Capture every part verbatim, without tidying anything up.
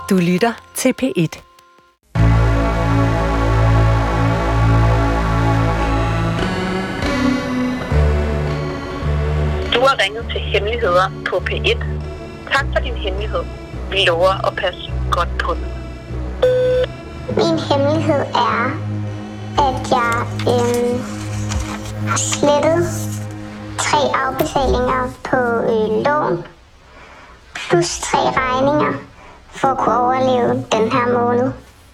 Du lytter til P et. Du har ringet til Hemmeligheder på P et. Tak for din hemmelighed. Vi lover at passe godt på den. Min hemmelighed er, at jeg øh, har slettet tre afbetalinger på øh, lån, plus tre regninger, for at kunne overleve den her måned.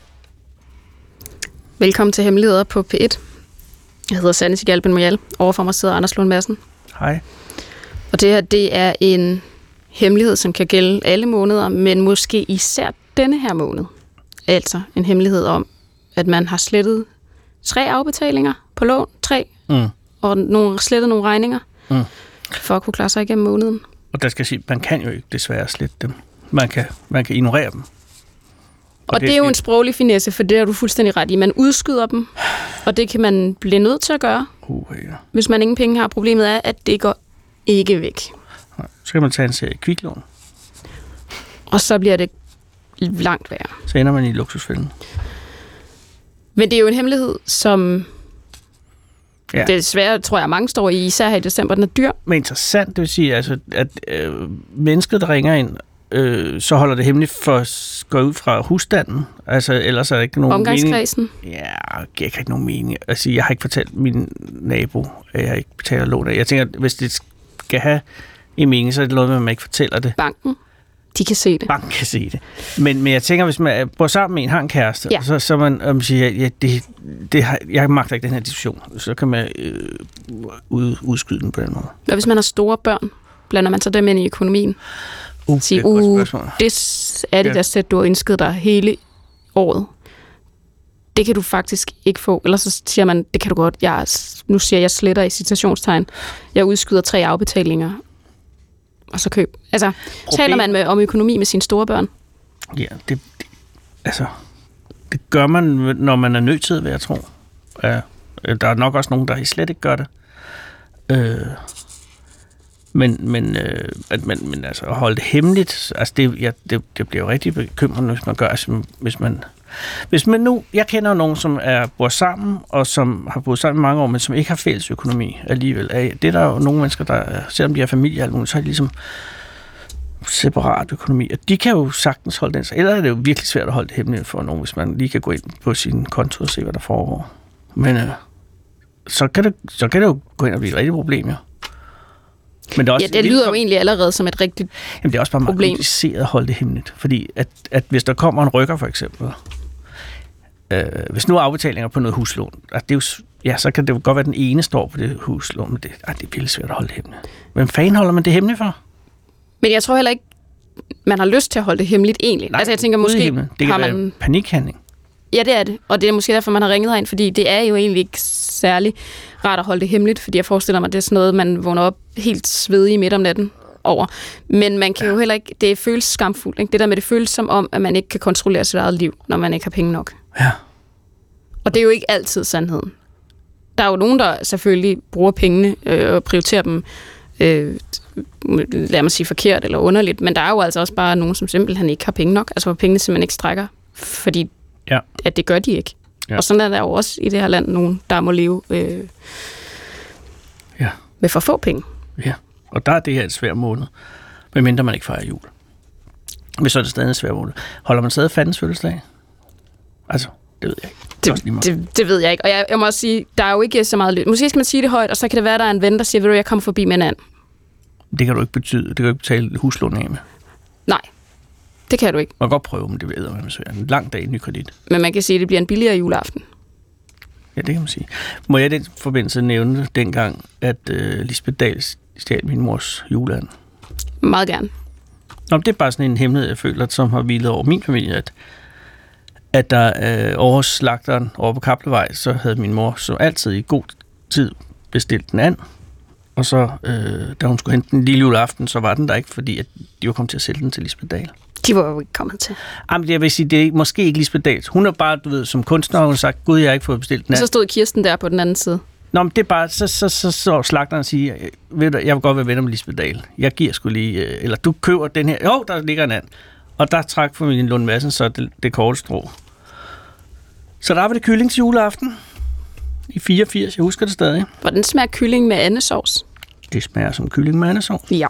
Velkommen til Hemmeligheder på P et. Jeg hedder Sanne Sigalben Mojal. Overfor mig sidder Anders Lund Madsen. Hej. Og det her, det er en hemmelighed, som kan gælde alle måneder, men måske især denne her måned. Altså en hemmelighed om, at man har slettet tre afbetalinger på lån, tre, mm. og nogle, slettet nogle regninger, mm. for at kunne klare sig igennem måneden. Og der skal sige, man kan jo ikke desværre slette dem. Man kan, man kan ignorere dem. Og, og det, det er jo en sproglig finesse, for det er du fuldstændig ret i. Man udskyder dem, og det kan man blive nødt til at gøre, uh, ja. hvis man ingen penge har. Problemet er, at det går ikke væk. Så kan man tage en serie kviklån. Og så bliver det langt værre. Så ender man i luksusfælden. Men det er jo en hemmelighed, som ja. desværre, tror jeg, mange står i, især her i december. Den er dyr. Men interessant, det vil sige, altså, at øh, mennesket, der ringer ind, øh, så holder det hemmeligt for at gå ud fra husstanden. Altså, ellers er der ikke nogen omgangskredsen. mening. Ja, det giver ikke nogen mening. Altså, jeg har ikke fortalt min nabo, at jeg ikke betaler lån af. Jeg tænker, at hvis det skal have en mening, så er det noget med, at man ikke fortæller det. Banken. De kan se det. Banken kan se det. Men, men jeg tænker, hvis man bor sammen med en, har en kæreste, ja. så, så man um, siger, ja, det, det har, jeg magter ikke den her diskussion, så kan man øh, ud, udskyde den på den måde. Og hvis man har store børn, blander man så dem ind i økonomien? Uh, Sige, det er uh, det er det ja. der sæt, du har ønsket dig hele året. Det kan du faktisk ikke få. Eller så siger man, det kan du godt. Jeg, nu siger jeg, jeg sletter i citationstegn. Jeg udskyder tre afbetalinger. Og så køb. Altså, Problem. taler man med, om økonomi med sine store børn? Ja, det, det, altså, det gør man, når man er nødt til, vil jeg tro. Ja, der er nok også nogen, der slet ikke gør det. Øh, men, men, øh, at man, men altså, at holde det hemmeligt, altså, det, ja, det, det bliver jo rigtig bekymrende, hvis man gør, altså, hvis man... Hvis man nu, jeg kender jo nogen, som er bor sammen, og som har boet sammen i mange år, men som ikke har fælles økonomi alligevel. Det er der jo nogle mennesker, der, selvom de har familie, så er de ligesom separat økonomi. Og de kan jo sagtens holde den. Eller er det jo virkelig svært at holde det hemmeligt for nogen, hvis man lige kan gå ind på sin konto og se, hvad der foregår. Men øh, så, kan det, så kan det jo gå ind og blive et rigtigt problem, ja. Men det, er også ja, det lyder jo egentlig allerede som et rigtigt problem. Jamen, det er også bare meget kompliceret at holde det hemmeligt. Fordi at, at hvis der kommer en rykker, for eksempel, øh, hvis nu er afbetalinger på noget huslån, at det er jo, ja, så kan det jo godt være, at den ene står på det huslån, men det, at det er virkelig svært at holde det hemmeligt. Hvem fanden holder man det hemmeligt for? Men jeg tror heller ikke, man har lyst til at holde det hemmeligt egentlig. Nej, altså jeg tænker, måske det kan har være man panikhandling. Ja, det er det. Og det er måske derfor, man har ringet herind, fordi det er jo egentlig ikke særlig rart at holde det hemmeligt, fordi jeg forestiller mig, at det er sådan noget, man vågner op helt svedig midt om natten over. Men man kan ja. jo heller ikke, det føles skamfuldt, ikke? Det der med, det føles som om, at man ikke kan kontrollere sit eget liv, når man ikke har penge nok. Ja. Og det er jo ikke altid sandheden. Der er jo nogen, der selvfølgelig bruger pengene øh, og prioriterer dem, øh, lad mig sige forkert eller underligt, men der er jo altså også bare nogen, som simpelthen ikke har penge nok, altså hvor pengene simpelthen ikke strækker, fordi ja. at det gør de ikke. Ja. Og sådan er der jo også i det her land nogen, der må leve øh, ja. med for få penge. Ja, og der er det her et svært måned, medmindre man ikke fejrer jul. Men så er det stadig en svær måned. Holder man stadig fandens fødselsdag? Altså, det ved jeg ikke. Det, det, det, det ved jeg ikke. Og jeg, jeg må også sige, der er jo ikke så meget løb. Måske skal man sige det højt, og så kan det være, at der er en ven, der siger, ved du, jeg kommer forbi med en anden. Det kan du ikke betyde. Det kan du ikke betale huslån af med. Nej, det kan du ikke. Man kan godt prøve, men det ved jeg, svært. En lang dag i ny kredit. Men man kan sige, at det bliver en billigere juleaften. Ja, det kan man sige. Må jeg i den forbindelse nævne dengang, at øh, Lisbeth Dahl stjal min mors juleand? Meget gerne. Nå, det er bare sådan en hemmelighed, jeg føler, som har hvilet over min familie, at, at der øh, over slagteren over på Kaplevej, så havde min mor som altid i god tid bestilt den and. Og så, øh, da hun skulle hente den lille juleaften, så var den der ikke, fordi at de var kommet til at sælge den til Lisbeth Dahl. De var jo ikke kommet til. Jamen, jeg vil sige, det er måske ikke Lisbeth Dahl. Hun har bare, du ved, som kunstner, hun har sagt, gud, jeg har ikke fået bestilt den and. Og så stod Kirsten der på den anden side. Nå, men det er bare, så, så, så, så slagteren siger, ved du, jeg vil godt være venner med Lisbeth Dahl. Jeg giver sgu lige, eller du køber den her, jo, der ligger en and. Og der trak familien Lund Madsen så det, det korte strå. Så der var det kylling til juleaften i fireogfirs, jeg husker det stadig. Hvordan smager kylling med andesovs? Det smager som kylling med andesovs. Ja.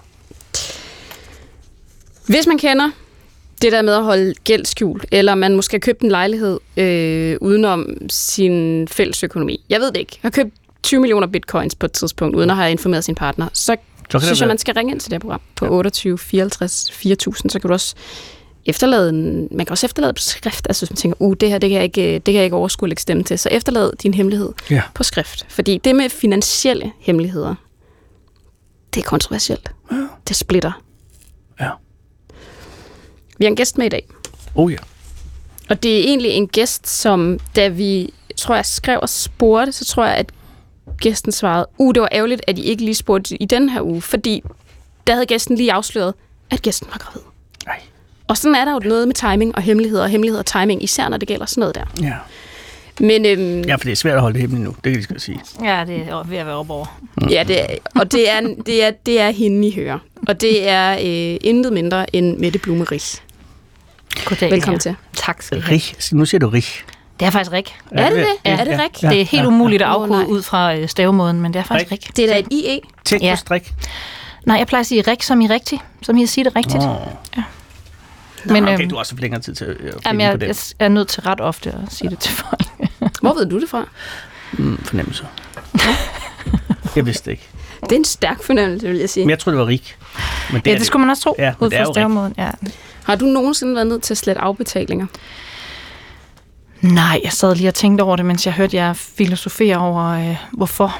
Hvis man kender det der med at holde gæld skjult, eller man måske har købt en lejlighed øh, udenom sin fælles økonomi. Jeg ved det ikke. Jeg har købt tyve millioner bitcoins på et tidspunkt, uden at have informeret sin partner. Så, så synes jeg, man skal ringe ind til det program på otteogtyve fireoghalvtreds fire tusind. Så kan du også efterlade en, man kan også efterlade på skrift. Altså hvis man tænker, uh, det her det kan jeg ikke, det kan jeg ikke overskue at lægge stemme til. Så efterlad din hemmelighed ja. på skrift. Fordi det med finansielle hemmeligheder, det er kontroversielt. Ja. Det splitter. Ja. Vi har en gæst med i dag. Oh ja. Og det er egentlig en gæst, som da vi, tror jeg, skrev og spurgte, så tror jeg, at gæsten svarede, uh, det var ærgerligt, at I ikke lige spurgte i den her uge, fordi der havde gæsten lige afsløret, at gæsten var gravid. Nej. Og sådan er der jo noget med timing og hemmeligheder, og hemmelighed og timing, især når det gælder sådan noget der. Ja. Men, øhm, ja, for det er svært at holde det hemmeligt nu, det kan jeg skal sige. Ja, det er ved at være op over. Mm. Ja, det er, og det er, det, er, det er hende, I hører. Og det er øh, intet mindre end Mette Blume Riis. Goddag. Velkommen til. Tak skal du have. Nu siger du Rig. Det er faktisk Rig. Er, er det det? Ja. Er det Rig? Ja. Det er helt ja. umuligt at afkode oh, ud fra stavemåden, men det er faktisk Rig. Det er da et I E. Tænk ja. på strik. Nej, jeg plejer at sige Rig som i rigtig, som I at sige det rigtigt. Oh. Ja. Men, okay, øhm, du har også længere tid til at finde jamen, jeg, på det. Jeg er nødt til ret ofte at sige det til folk. Hvor ved du det fra? Mm, fornemmelse. Jeg vidste ikke. Det er en stærk fornemmelse, vil jeg sige. Men jeg tror det var Rig. Men det ja, det, det skulle man også tro. Ja, ud fra stavemåden. Ja. Har du nogensinde været nødt til at slette afbetalinger? Nej, jeg sad lige og tænkte over det, mens jeg hørte jer filosofere over, øh, hvorfor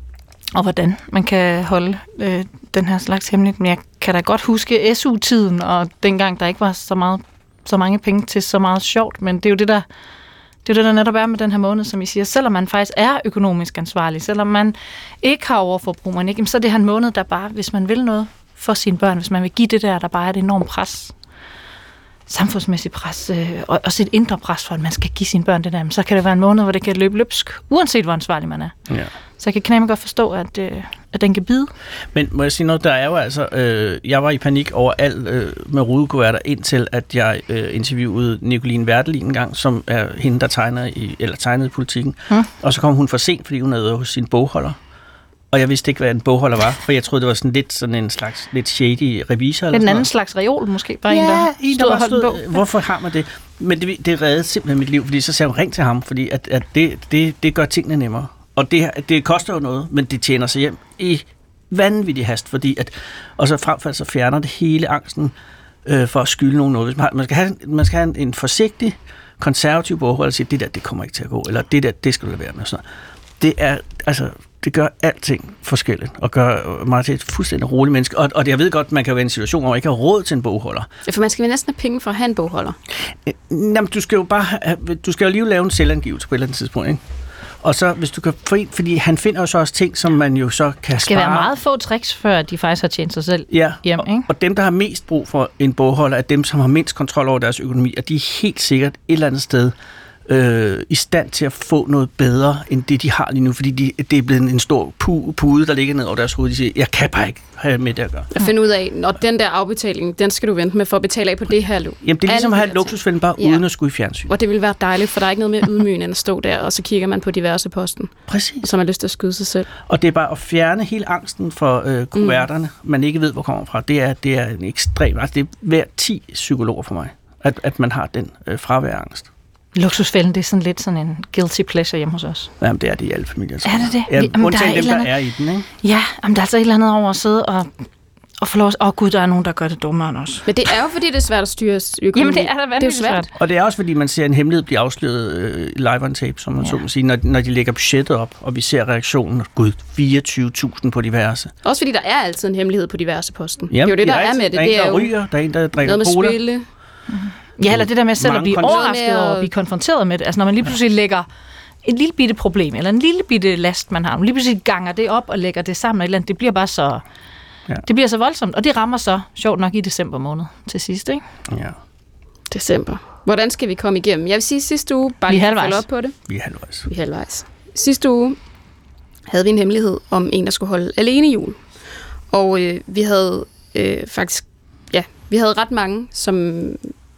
og hvordan man kan holde øh, den her slags hemmeligt. Men jeg kan da godt huske S U-tiden, og dengang der ikke var så, meget, så mange penge til så meget sjovt. Men det er jo det, der, det er det, der netop er med den her måned, som I siger. Selvom man faktisk er økonomisk ansvarlig, selvom man ikke har overforbrug, man ikke, så er det her en måned, der bare, hvis man vil noget for sine børn, hvis man vil give det der, der bare er et enormt pres, samfundsmæssigt pres, øh, og også et indre pres for, at man skal give sine børn det der, så kan det være en måned, hvor det kan løbe løbsk, uanset hvor ansvarlig man er. Ja. Så jeg kan knæmme godt forstå, at, øh, at den kan bide. Men må jeg sige noget, der er jo altså, øh, jeg var i panik over alt øh, med rudekuverter, indtil at jeg øh, interviewede Nicoline Werdelin en gang, som er hende, der tegner i, eller tegnede i Politikken. Hmm. Og så kom hun for sent, fordi hun havde hos sin bogholder. Og jeg vidste ikke, hvad en bogholder var, for jeg troede, det var sådan lidt sådan en slags lidt shady revisor. Eller en anden noget. slags reol måske, bare ja, en, der, en, der stod, stod hvorfor har man det? Men det, det reddede simpelthen mit liv, fordi så sagde hun, ring til ham, fordi at, at det, det, det gør tingene nemmere. Og det, det koster jo noget, men det tjener sig hjem i vanvittig hast, fordi at, og så frem for så fjerner det hele angsten øh, for at skylde nogen noget. Hvis man, man skal have, man skal have en, en forsigtig, konservativ bogholder, og sige, det der, det kommer ikke til at gå, eller det der, det skal du lade være med. Sådan. Det er, altså, det gør alting forskelligt, og gør mig til et fuldstændig roligt menneske. Og, og jeg ved godt, man kan være i en situation, hvor man ikke har råd til en bogholder. Ja, for man skal jo næsten have penge for at have en bogholder. Jamen, du skal jo bare have, du skal jo lige lave en selvangivelse på et eller andet tidspunkt, ikke? Og så, hvis du kan få en, fordi han finder jo så også ting, som man jo så kan spare. Det skal spare. Være meget få tricks, før de faktisk har tjent sig selv ja, hjem, ikke? Og, og dem, der har mest brug for en bogholder, er dem, som har mindst kontrol over deres økonomi, og de er helt sikkert et eller andet sted øh, i stand til at få noget bedre, end det, de har lige nu, fordi de, det er blevet en stor pu- pude, der ligger ned over deres hoved. De siger, jeg kan bare ikke have med det at gøre. Jeg finder ud af, når den der afbetaling, den skal du vente med for at betale af på det her lån. Jamen, det er ligesom at have et luksusfælde, bare ja. uden at skulle i fjernsyn. Og det vil være dejligt, for der er ikke noget mere ydmygende end at stå der, og så kigger man på diverse posten. Præcis. Og så har man lyst til at skyde sig selv. Og det er bare at fjerne hele angsten for øh, kuverterne, mm. man ikke ved, hvor kommer fra. Det er, det er en ekstrem, altså det er hver ti psykologer for mig, at, at man har den øh, fraværangst. Luksusfælden, det er sådan lidt sådan en guilty pleasure hjemme hos os. Jamen, det er det i alle familier. Er det det? Ja, jamen, undtagen der er dem, der andet... er i den, ikke? Ja, jamen, der er altså et eller andet over at sidde og, og få lov at... Åh oh, gud, der er nogen, der gør det dummere end os. Men det er jo, fordi det er svært at styre økonomi. Jamen, det er da vanvittigt svært. svært. Og det er også, fordi man ser en hemmelighed blive afsløret øh, live on tape, som man ja. så må sige, når, når de lægger budgettet op, og vi ser reaktionen, gud, fireogtyve tusind på diverse. Også fordi der er altid en hemmelighed på diverse posten. Jamen, det er jo det, der er, er med det. Der er det en, der er ryger, der er en, der drikker noget med cola. spille. Mm-hmm. Ja, eller det der med selv at blive overrasket over at blive konfronteret med det. Altså når man lige pludselig lægger et lille bitte problem, eller en lille bitte last, man har, man lige pludselig ganger det op og lægger det sammen, eller andet, det bliver bare så, ja. det bliver så voldsomt, og det rammer så, sjovt nok, i december måned til sidst, ikke? Ja. December. Hvordan skal vi komme igennem? Jeg vil sige, sidste uge, bare lige følge op på det. Vi er halvvejs. Vi er halvvejs. Sidste uge havde vi en hemmelighed om en, der skulle holde alene jul. Og øh, vi havde øh, faktisk, ja, vi havde ret mange, som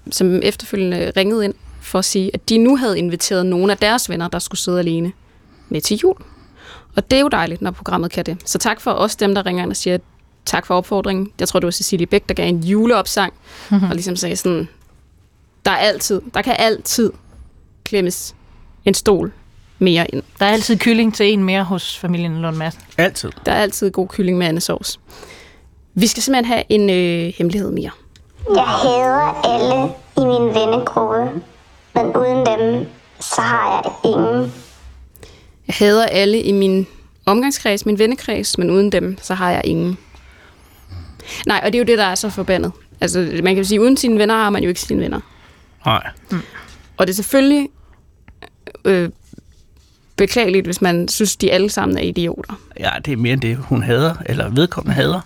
som efterfølgende ringede ind for at sige, at de nu havde inviteret nogle af deres venner, der skulle sidde alene med til jul. Og det er jo dejligt, når programmet kan det. Så tak for os dem, der ringer ind og siger, tak for opfordringen. Jeg tror, det var Cecilie Bæk, der gav en juleopsang, mm-hmm. og ligesom sagde sådan, der er altid, der kan altid klemmes en stol mere ind. Der er altid kylling til en mere hos familien Lund Madsen. Altid. Der er altid god kylling med andesovs. Vi skal simpelthen have en øh, hemmelighed mere. Jeg hader alle i min vennegruppe, men uden dem, så har jeg ingen. Jeg hader alle i min omgangskreds, min vennekreds, men uden dem, så har jeg ingen. Nej, og det er jo det, der er så forbandet. Altså, man kan sige, uden sine venner har man jo ikke sine venner. Nej. Mm. Og det er selvfølgelig øh, beklageligt, hvis man synes, de alle sammen er idioter. Ja, det er mere end det, hun hader, eller vedkommende hader.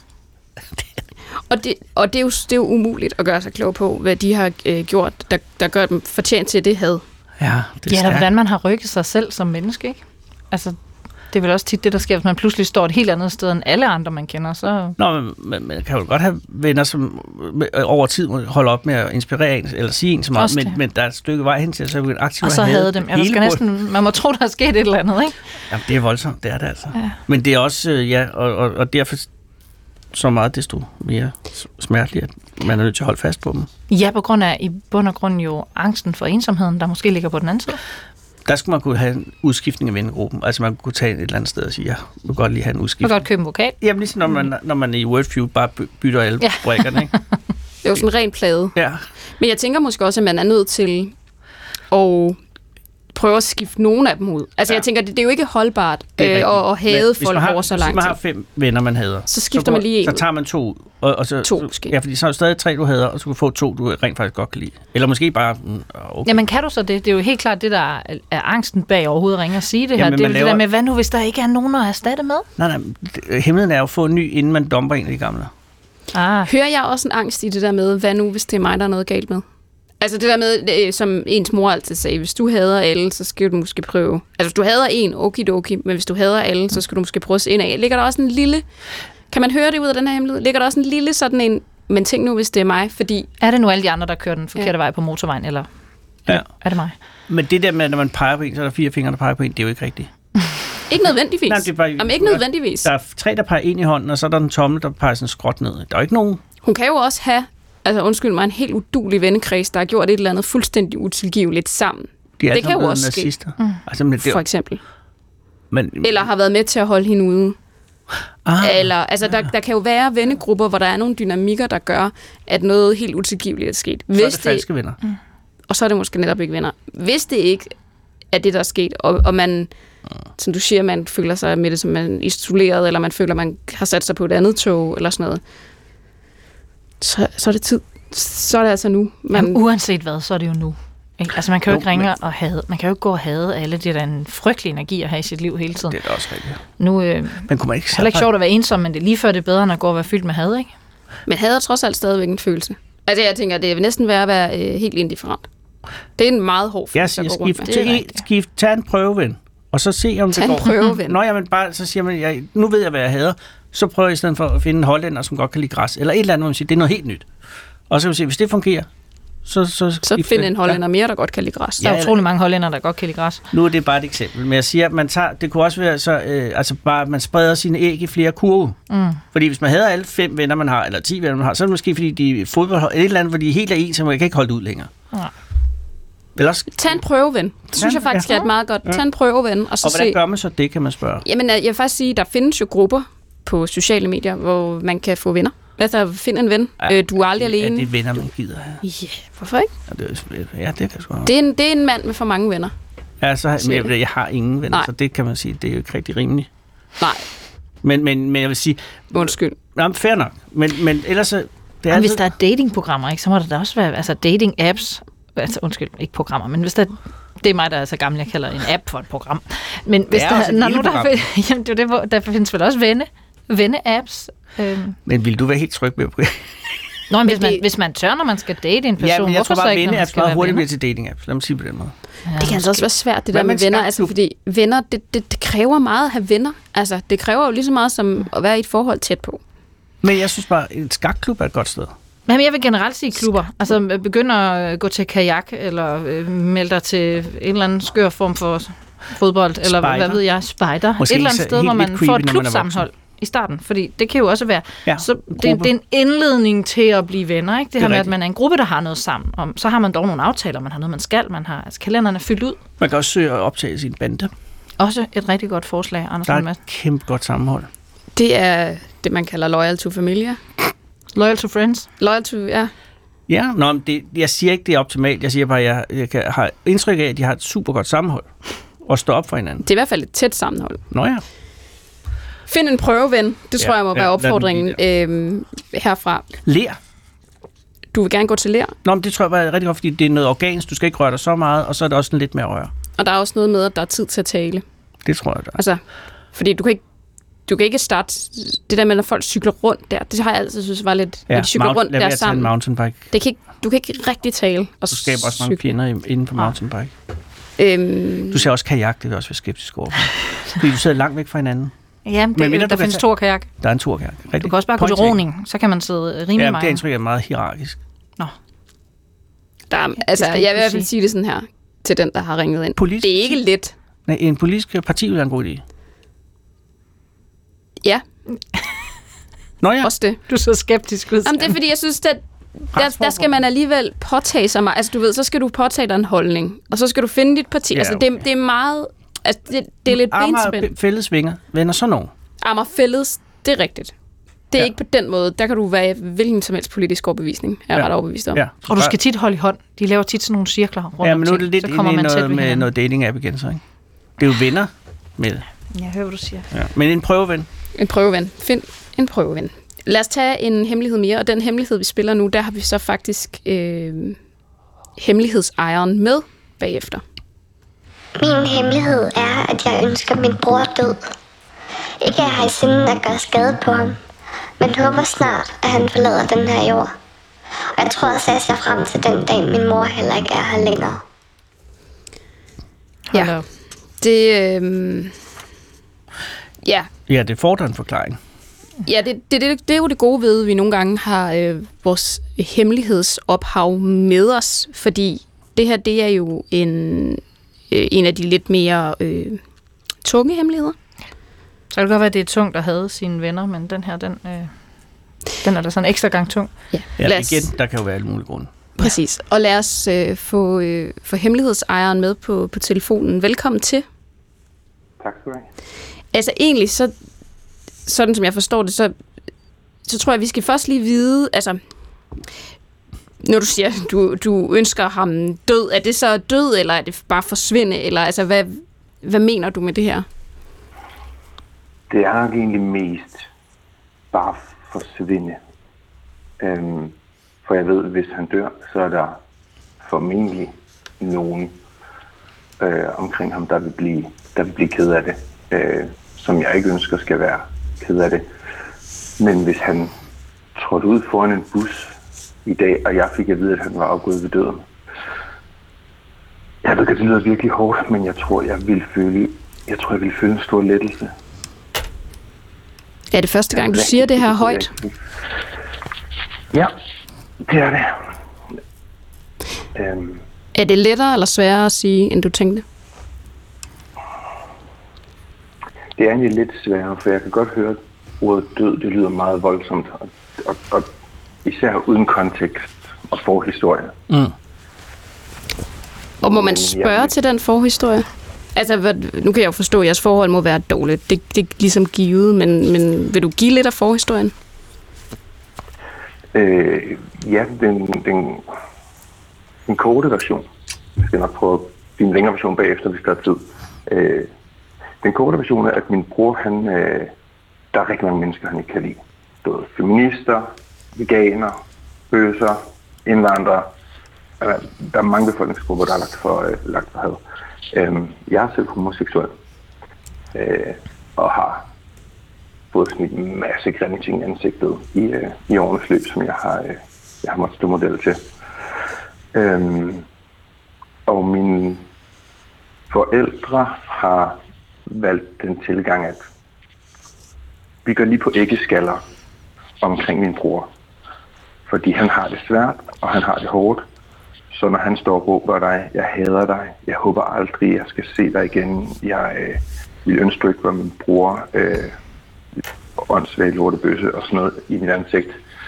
Og, det, og det, er jo, det er jo umuligt at gøre sig klog på, hvad de har øh, gjort, der, der gør dem fortjent til det had. Ja, det er ja, eller hvordan man har rykket sig selv som menneske, ikke? Altså, det er vel også tit det, der sker, hvis man pludselig står et helt andet sted end alle andre, man kender, så... Nå, men man, man kan jo godt have venner, som over tid holder op med at inspirere en, eller sige en så meget, men, men der er et stykke vej hen til, at så er vi aktivt og så havde dem. Ja, man, skal næsten, man må tro, der er sket et eller andet, ikke? Jamen, det er voldsomt, det er det altså. Ja. Men det er også, ja, og, og, og derfor så meget desto mere smerteligt, at man er nødt til at holde fast på dem. Ja, på grund af i bund og grund jo angsten for ensomheden, der måske ligger på den anden side. Der skulle man kunne have en udskiftning af vennegruppen. Altså man kunne tage et eller andet sted og sige, ja, jeg vil godt lige have en udskiftning. Man kan godt købe en vokal. Jamen ligesom når man, når man i Wordfeud bare bytter alle ja. brækkerne, ikke? Det er jo sådan en ren plade. Ja. Men jeg tænker måske også, at man er nødt til at prøve at skifte nogle af dem ud. Altså ja. jeg tænker, det, det er jo ikke holdbart øh, at, at hade folk over så lang tid. Hvis man har fem venner, man hader, så skifter så, man lige en så tager man to ud. Og, og så, to måske. Ja, fordi så er der stadig tre, du hader, og så kan du få to, du rent faktisk godt kan lide. Eller måske bare... Okay. Jamen kan du så det? Det er jo helt klart det, der er angsten bag overhovedet at ringe og sige det her. Jamen, det er laver... det der med, hvad nu, hvis der ikke er nogen at erstatte med? Nej, nej. Hemmeligheden er jo at få en ny, inden man dumper en af de gamle. Ah. Hører jeg også en angst i det der med, hvad nu, hvis det er mig, der er noget galt med? Altså det der med, som ens mor altid sagde, hvis du hader alle, så skal du måske prøve... Altså hvis du hader en, okidoki, men hvis du hader alle, så skal du måske prøve at se ind af. Ligger der også en lille... Kan man høre det ud af den her hemmelighed? Ligger der også en lille sådan en... Men tænk nu, hvis det er mig, fordi... Er det nu alle de andre, der kører den forkerte ja. vej på motorvejen, eller ja. er det mig? Men det der med, når man peger på en, så er der fire fingre, der peger på en, det er jo ikke rigtigt. Ikke nødvendigvis. Nej, det er bare, Jamen, ikke nødvendigvis. Der er tre, der peger ind i hånden, og så er der en tommel, der peger sådan skråt ned. Der er ikke nogen... Hun kan jo også have... Altså undskyld mig, en helt udulig vennekreds, der har gjort et eller andet fuldstændig utilgiveligt sammen. De er det kan jo også nazister. ske. Mm. Altså, men det, for eksempel. Men, eller har været med til at holde hende ude. Ah, eller, altså, der, der kan jo være vennegrupper, hvor der er nogle dynamikker, der gør, at noget helt utilgiveligt er sket. Hvis så er det falske venner. Mm. Og så er det måske netop ikke venner. Hvis det ikke er det, der er sket, og, og man, som du siger, man føler sig med det, som man isoleret, eller man føler, man har sat sig på et andet tog, eller sådan noget, så, så er det tid. Så er det altså nu. Man... Jamen, uanset hvad, så er det jo nu. Ikke? Altså man kan jo, jo ikke ringe men... og hade. Man kan jo ikke gå og hade alle. Det er da en frygtelig energi at have i sit liv hele tiden. Det er da også rigtigt. Nu øh, men kunne man ikke... heller ikke sjovt at være ensom, men det er lige før det er bedre, end at gå og være fyldt med had, ikke? Men had er trods alt stadigvæk en følelse. Altså jeg tænker, det er næsten værd at være øh, helt indifferent. Det er en meget hård følelse jeg at gå rundt med. Skift, til, skift, tag en prøveven, og så se om tag det går. Tag en prøveven. Nå, jamen bare, så siger man, jeg, nu ved jeg, hvad jeg hader. Så prøver jeg i stedet for at finde en hollænder, som godt kan lide græs. Eller et eller andet, hvor man siger, det er noget helt nyt. Og så kan man sige, hvis det fungerer, så... Så, så find en hollænder mere, der godt kan lide græs. Der er ja, utrolig mange hollænder, der godt kan lide græs. Nu er det bare et eksempel. Men jeg siger, at man tager, det kunne også være så, øh, altså bare, at man spreder sine æg i flere kurve. Mm. Fordi hvis man havde alle fem venner, man har, eller ti venner, man har, så er det måske, fordi de er fodbold, et eller andet, hvor de er helt af en, så man kan ikke holde det ud længere. Ja. Også... Tag en prøveven. Det synes jeg faktisk ja. er et meget godt. Ja. Tag en prøveven. Og, så og hvordan se... gør man så det, kan man spørge? Jamen, jeg vil faktisk sige, der findes jo grupper på sociale medier, hvor man kan få venner. Altså, find en ven. Ja, du er aldrig det, alene. Er det venner, man gider have? Ja, yeah, hvorfor ikke? Ja, det, er, ja, det kan sgu have. Det er, en, det er en mand med for mange venner. Ja, så, men jeg, jeg har ingen venner, Nej. så det kan man sige, det er jo ikke rigtig rimeligt. Nej. Men, men, men jeg vil sige... Undskyld. Jamen, fair nok. Men, men ellers... Det er Jamen, altid... hvis der er datingprogrammer, ikke, så må der da også være altså dating-apps. Altså, undskyld, ikke programmer, men hvis der... Det er mig, der er så gammel, jeg kalder en app for et program. Men hvis det der, er når nu der, jamen, det er det, hvor, der findes vel også venne, venne-apps. Øhm. Men vil du være helt tryg med på det? Nå, men hvis man, hvis man tør, når man skal date en person, ja, men jeg hvorfor tror bare, så ikke, venne apps meget hurtigt bliver til dating apps. Lad mig sige på den måde. Ja, det kan altså også være svært, det der med venner. Altså, fordi venner, det, det, det kræver meget at have venner. Altså, det kræver jo lige så meget som at være i et forhold tæt på. Men jeg synes bare, en skakklub er et godt sted. Jamen, jeg vil generelt sige klubber. Altså begynde at gå til kajak, eller øh, melde dig til en eller anden skør form for fodbold, eller Spider. hvad ved jeg, spejder. Måske Et eller andet så sted, helt hvor man lidt får creepy, et når man er klubsammenhold i starten. Fordi det kan jo også være, Ja, så en det, det er en indledning til at blive venner. Ikke? Det, det her med, rigtigt. at man er en gruppe, der har noget sammen om. Så har man dog nogle aftaler, man har noget, man skal. Man har altså, kalenderen er fyldt ud. Man kan også søge at optage sin bande. Også et rigtig godt forslag, Anders Der er Lund et Madsen. kæmpe godt sammenhold. Det er det, man kalder loyal to familia. Loyal to friends. Loyal to, ja. Ja, nå, men det, jeg siger ikke, det er optimalt. Jeg siger bare, at jeg, jeg kan, har indtryk af, at de har et super godt sammenhold. Og står op for hinanden. Det er i hvert fald et tæt sammenhold. Nå ja. Find en prøveven. Det tror Ja, jeg må ja, være lad den opfordringen blive øhm, herfra. Ler. Du vil gerne gå til ler, Nå, men det tror jeg bare er rigtig godt, fordi det er noget organisk. Du skal ikke røre dig så meget, og så er der også sådan lidt mere røre. og der er også noget med, at der er tid til at tale. Det tror jeg, der er. Altså, fordi du kan ikke, du kan ikke starte det der med, når folk cykler rundt der. Det har jeg altid synes var lidt, ja, at de cykler mount, rundt lad der være at tage en sammen. mountainbike. Det kan ikke, du kan ikke rigtig tale. Og Du skaber også mange cykle. fjender inden for mountainbike. Øhm, Du ser også kajak, det vil jeg også være skeptisk over. Fordi du sidder langt væk fra hinanden. Ja, det, Men mindre der du kan findes tage- stor kajak. Der er en turkajak. Du kan også bare gå til roning, så kan man sidde rimelig Ja, meget. det indtryk er meget hierarkisk. Nå. der er, altså, skal jeg ikke vil i hvert kunne fald sige det sådan her til den, der har ringet ind. Politisk Det er ikke let. Nej, en politisk parti vil være en god idé. Ja, Nå ja, også det. Du er så skeptisk ud. Jamen, det er fordi, jeg synes, at der, der skal man alligevel påtage sig mig. Altså, du ved, så skal du påtage dig en holdning, og så skal du finde dit parti. Ja, Altså, okay. det, det er meget... Altså, det, det er lidt benspænd. Amager fælles vinger. Vender sådan nogen. Amager fælles, det er rigtigt. Det er Ja. ikke på den måde. Der kan du være hvilken som helst politisk overbevisning, er jeg Ja. ret overbevist om. Ja. Og du skal tit holde i hånd. De laver tit sådan nogle cirkler rundt Ja, om men nu er ting. det lidt Så kommer inde i man tæt noget ved med hinanden. noget dating-app igen, så ikke? Det er jo venner med det. Jeg hører, hvad du siger. Ja. Men en prøveven. En prøveven. Find en prøveven. Lad os tage en hemmelighed mere, og den hemmelighed, vi spiller nu, der har vi så faktisk øh, hemmelighedsejeren med bagefter. Min hemmelighed er, at jeg ønsker min bror død. Ikke at jeg har i sinde at gøre skade på ham, men håber snart, at han forlader den her jord. Og jeg tror også, at jeg ser frem til den dag, min mor heller ikke er her længere. Hold Ja. op. Det, øh, ja, Ja, det fordrer en forklaring. ja det, det, det, det er jo det gode ved, at vi nogle gange har øh, vores hemmelighedsophav med os, fordi det her, det er jo en, øh, en af de lidt mere øh, tunge hemmeligheder. Så kan det godt være, at det er tungt at have sine venner, men den her, den, øh, den er da sådan en ekstra gang tung. Ja, Ja, lad os, igen, der kan jo være alle mulige grunde. præcis. Og lad os øh, få, øh, få hemmelighedsejeren med på, på telefonen. Velkommen til. Tak skal du have. Altså egentlig, så, sådan som jeg forstår det, så, så tror jeg, at vi skal først lige vide, altså, når du siger, du, du ønsker ham død, er det så død, eller er det bare forsvinde, eller altså, hvad, hvad mener du med det her? Det er nok egentlig mest bare forsvinde. Øhm, for jeg ved, hvis han dør, så er der formentlig nogen øh, omkring ham, der vil blive, der vil blive ked af det. Øh, som jeg ikke ønsker skal være ked af det. Men hvis han trådte ud foran en bus i dag, og jeg fik at vide, at han var afgået ved døden. Jeg ved ikke, det lyder virkelig hårdt, men jeg tror, jeg ville føle, jeg tror, jeg ville føle en stor lettelse. Er det første gang, du siger det her højt? Ja, det er det. Øhm, Er det lettere eller sværere at sige, end du tænkte? det er egentlig lidt sværere, for jeg kan godt høre, at ordet død, det lyder meget voldsomt, og, og, og især uden kontekst og forhistorie. Mm. Og må man Men spørge jeg- til den forhistorie? Altså, hvad, nu kan jeg jo forstå, at jeres forhold må være dårligt. Det, det er ligesom givet, men, men vil du give lidt af forhistorien? Øh, ja, den, den, den korte version. Jeg skal nok prøve at give en længere version bagefter, hvis der er tid. Øh, den korte version er, at min bror, han, øh, der er rigtig mange mennesker, han ikke kan lide. Både feminister, veganer, bøsser, indvandrere. Der, der er mange befolkningsgrupper, der er lagt for, øh, lagt for had. Øh, jeg er selv homoseksuel øh, og har fået sådan en masse grimme ting i ansigtet i, øh, i årenes løb, som jeg har, øh, jeg har måttet stå model til. Øhm, og mine forældre har valgt den tilgang, at vi går lige på æggeskaller omkring min bror. Fordi han har det svært, og han har det hårdt. Så når han står og råber dig, jeg hader dig, jeg håber aldrig, jeg skal se dig igen, jeg øh, vil ønske, du ikke var min bror, øh, åndssvagt lortebøsse og sådan noget i mit ansigt.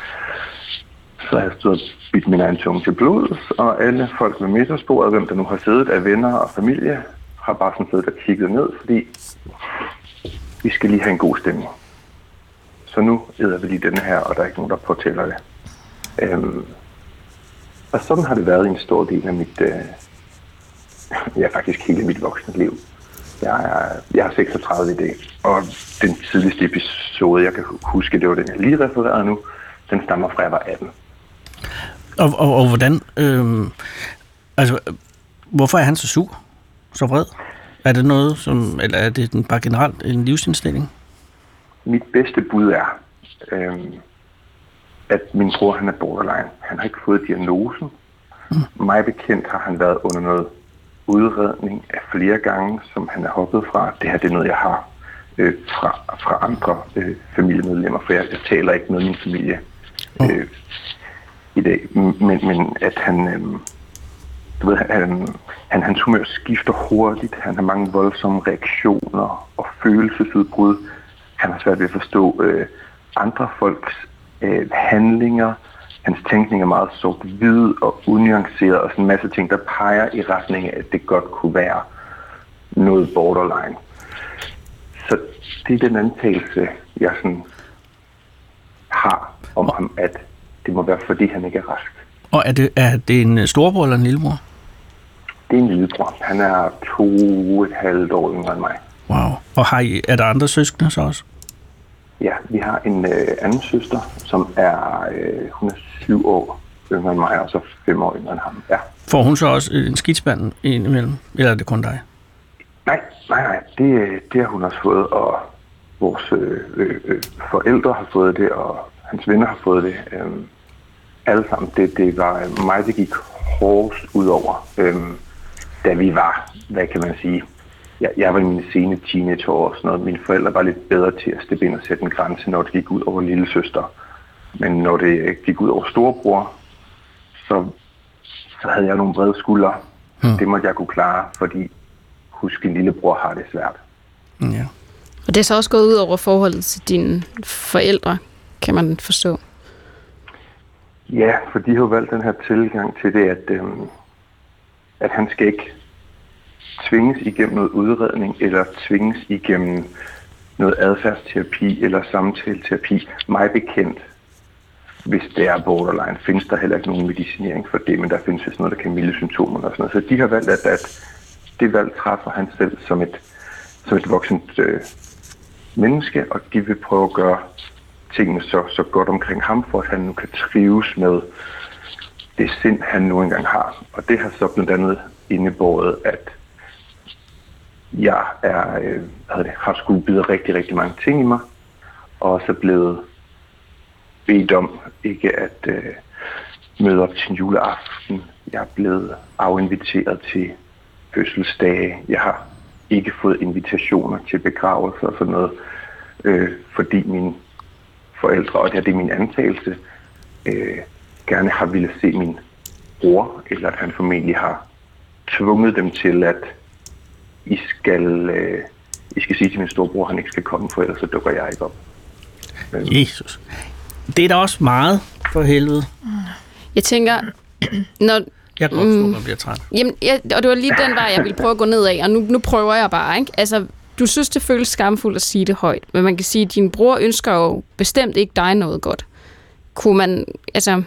Så har jeg stået og bidt min egen tunge til blodet, og alle folk ved middagsbordet, hvem der nu har siddet af venner og familie, har bare sådan siddet og kigget ned, fordi vi skal lige have en god stemning. Så nu æder vi lige denne her, og der er ikke nogen, der påtæller det. Øhm, og sådan har det været i en stor del af mit, øh, ja faktisk hele mit voksne liv. Jeg er, jeg er seksogtredive i dag, og den tidligste episode, jeg kan huske, det var den, jeg lige refererede nu, den stammer fra, jeg var atten. Og, og, og hvordan, øh, altså, hvorfor er han så sur, så vred? Er det noget, som, eller er det bare generelt en livsindstilling? Mit bedste bud er, øh, at min bror, han er borderline. Han har ikke fået diagnosen. Mm. Mig bekendt har han været under noget udredning af flere gange, som han er hoppet fra. Det her det er noget, jeg har øh, fra, fra andre øh, familiemedlemmer, for jeg, jeg taler ikke med min familie øh, mm. i dag. Men, men at han, øh, du ved, han, han, hans humør skifter hurtigt. Han har mange voldsomme reaktioner og følelsesudbrud. Han har svært ved at forstå øh, andre folks øh, handlinger. Hans tænkning er meget sort-hvid og unuanceret, og sådan en masse ting, der peger i retning af, at det godt kunne være noget borderline. Så det er den antagelse, jeg sådan har om ham, at det må være, fordi han ikke er rask. Og er det, er det en storebror eller en lillebror? Det er en lillebror. Han er to og et halvt år yngre end mig. Wow. Og har I, er der andre søskende så også? Ja, vi har en øh, anden søster, som er, øh, hun er syv år yngre end mig, og så fem år yngre end ham. Ja. Får hun så også en skidspand indimellem, eller er det kun dig? Nej, nej, nej. Det, det har hun også fået, og vores øh, øh, forældre har fået det, og hans venner har fået det. Øh, alle sammen. Det, det var mig, det gik hårdest ud over, øh, da vi var, hvad kan man sige, Jeg, jeg var i mine sene teenageår og sådan noget. Mine forældre var lidt bedre til at steppe ind og sætte en grænse, når det gik ud over lille søster. Men når det gik ud over storebror, så, så havde jeg nogle brede skuldre. Hmm. Det måtte jeg kunne klare, fordi husk, en lillebror har det svært. Ja. Og det er så også gået ud over forholdet til dine forældre, kan man forstå? Ja, for de har jo valgt den her tilgang til det, at, øhm, at han skal ikke tvinges igennem noget udredning, eller tvinges igennem noget adfærdsterapi eller samtaleterapi. Mig bekendt, hvis det er borderline, findes der heller ikke nogen medicinering for det, men der findes vist noget, der kan milde symptomerne og sådan noget. Så de har valgt, at, at det valg træffer han selv som et, som et voksent øh, menneske, og de vil prøve at gøre tingene så, så godt omkring ham, for at han nu kan trives med det sind, han nu engang har. Og det har så blandt andet indebåret, at jeg er, øh, hvad det, har skulle bide rigtig, rigtig mange ting i mig, og så blevet bedt om ikke at øh, møde op til en juleaften. Jeg er blevet afinviteret til fødselsdage. Jeg har ikke fået invitationer til begravelser og sådan noget, øh, fordi mine forældre, og det er det min antagelse, øh, gerne har ville se min bror, eller at han formentlig har tvunget dem til, at I skal, øh, I skal sige til min storebror, at han ikke skal komme, for ellers så dukker jeg ikke op. Men Jesus. Det er da også meget, for helvede. Jeg tænker, når... Jeg kan godt forstå, man bliver træt. Jamen, jeg, og det var lige den vej, jeg ville prøve at gå ned af, og nu, nu prøver jeg bare, ikke? Altså, du synes, det føles skamfuldt at sige det højt, men man kan sige, at din bror ønsker jo bestemt ikke dig noget godt. Kunne man, altså...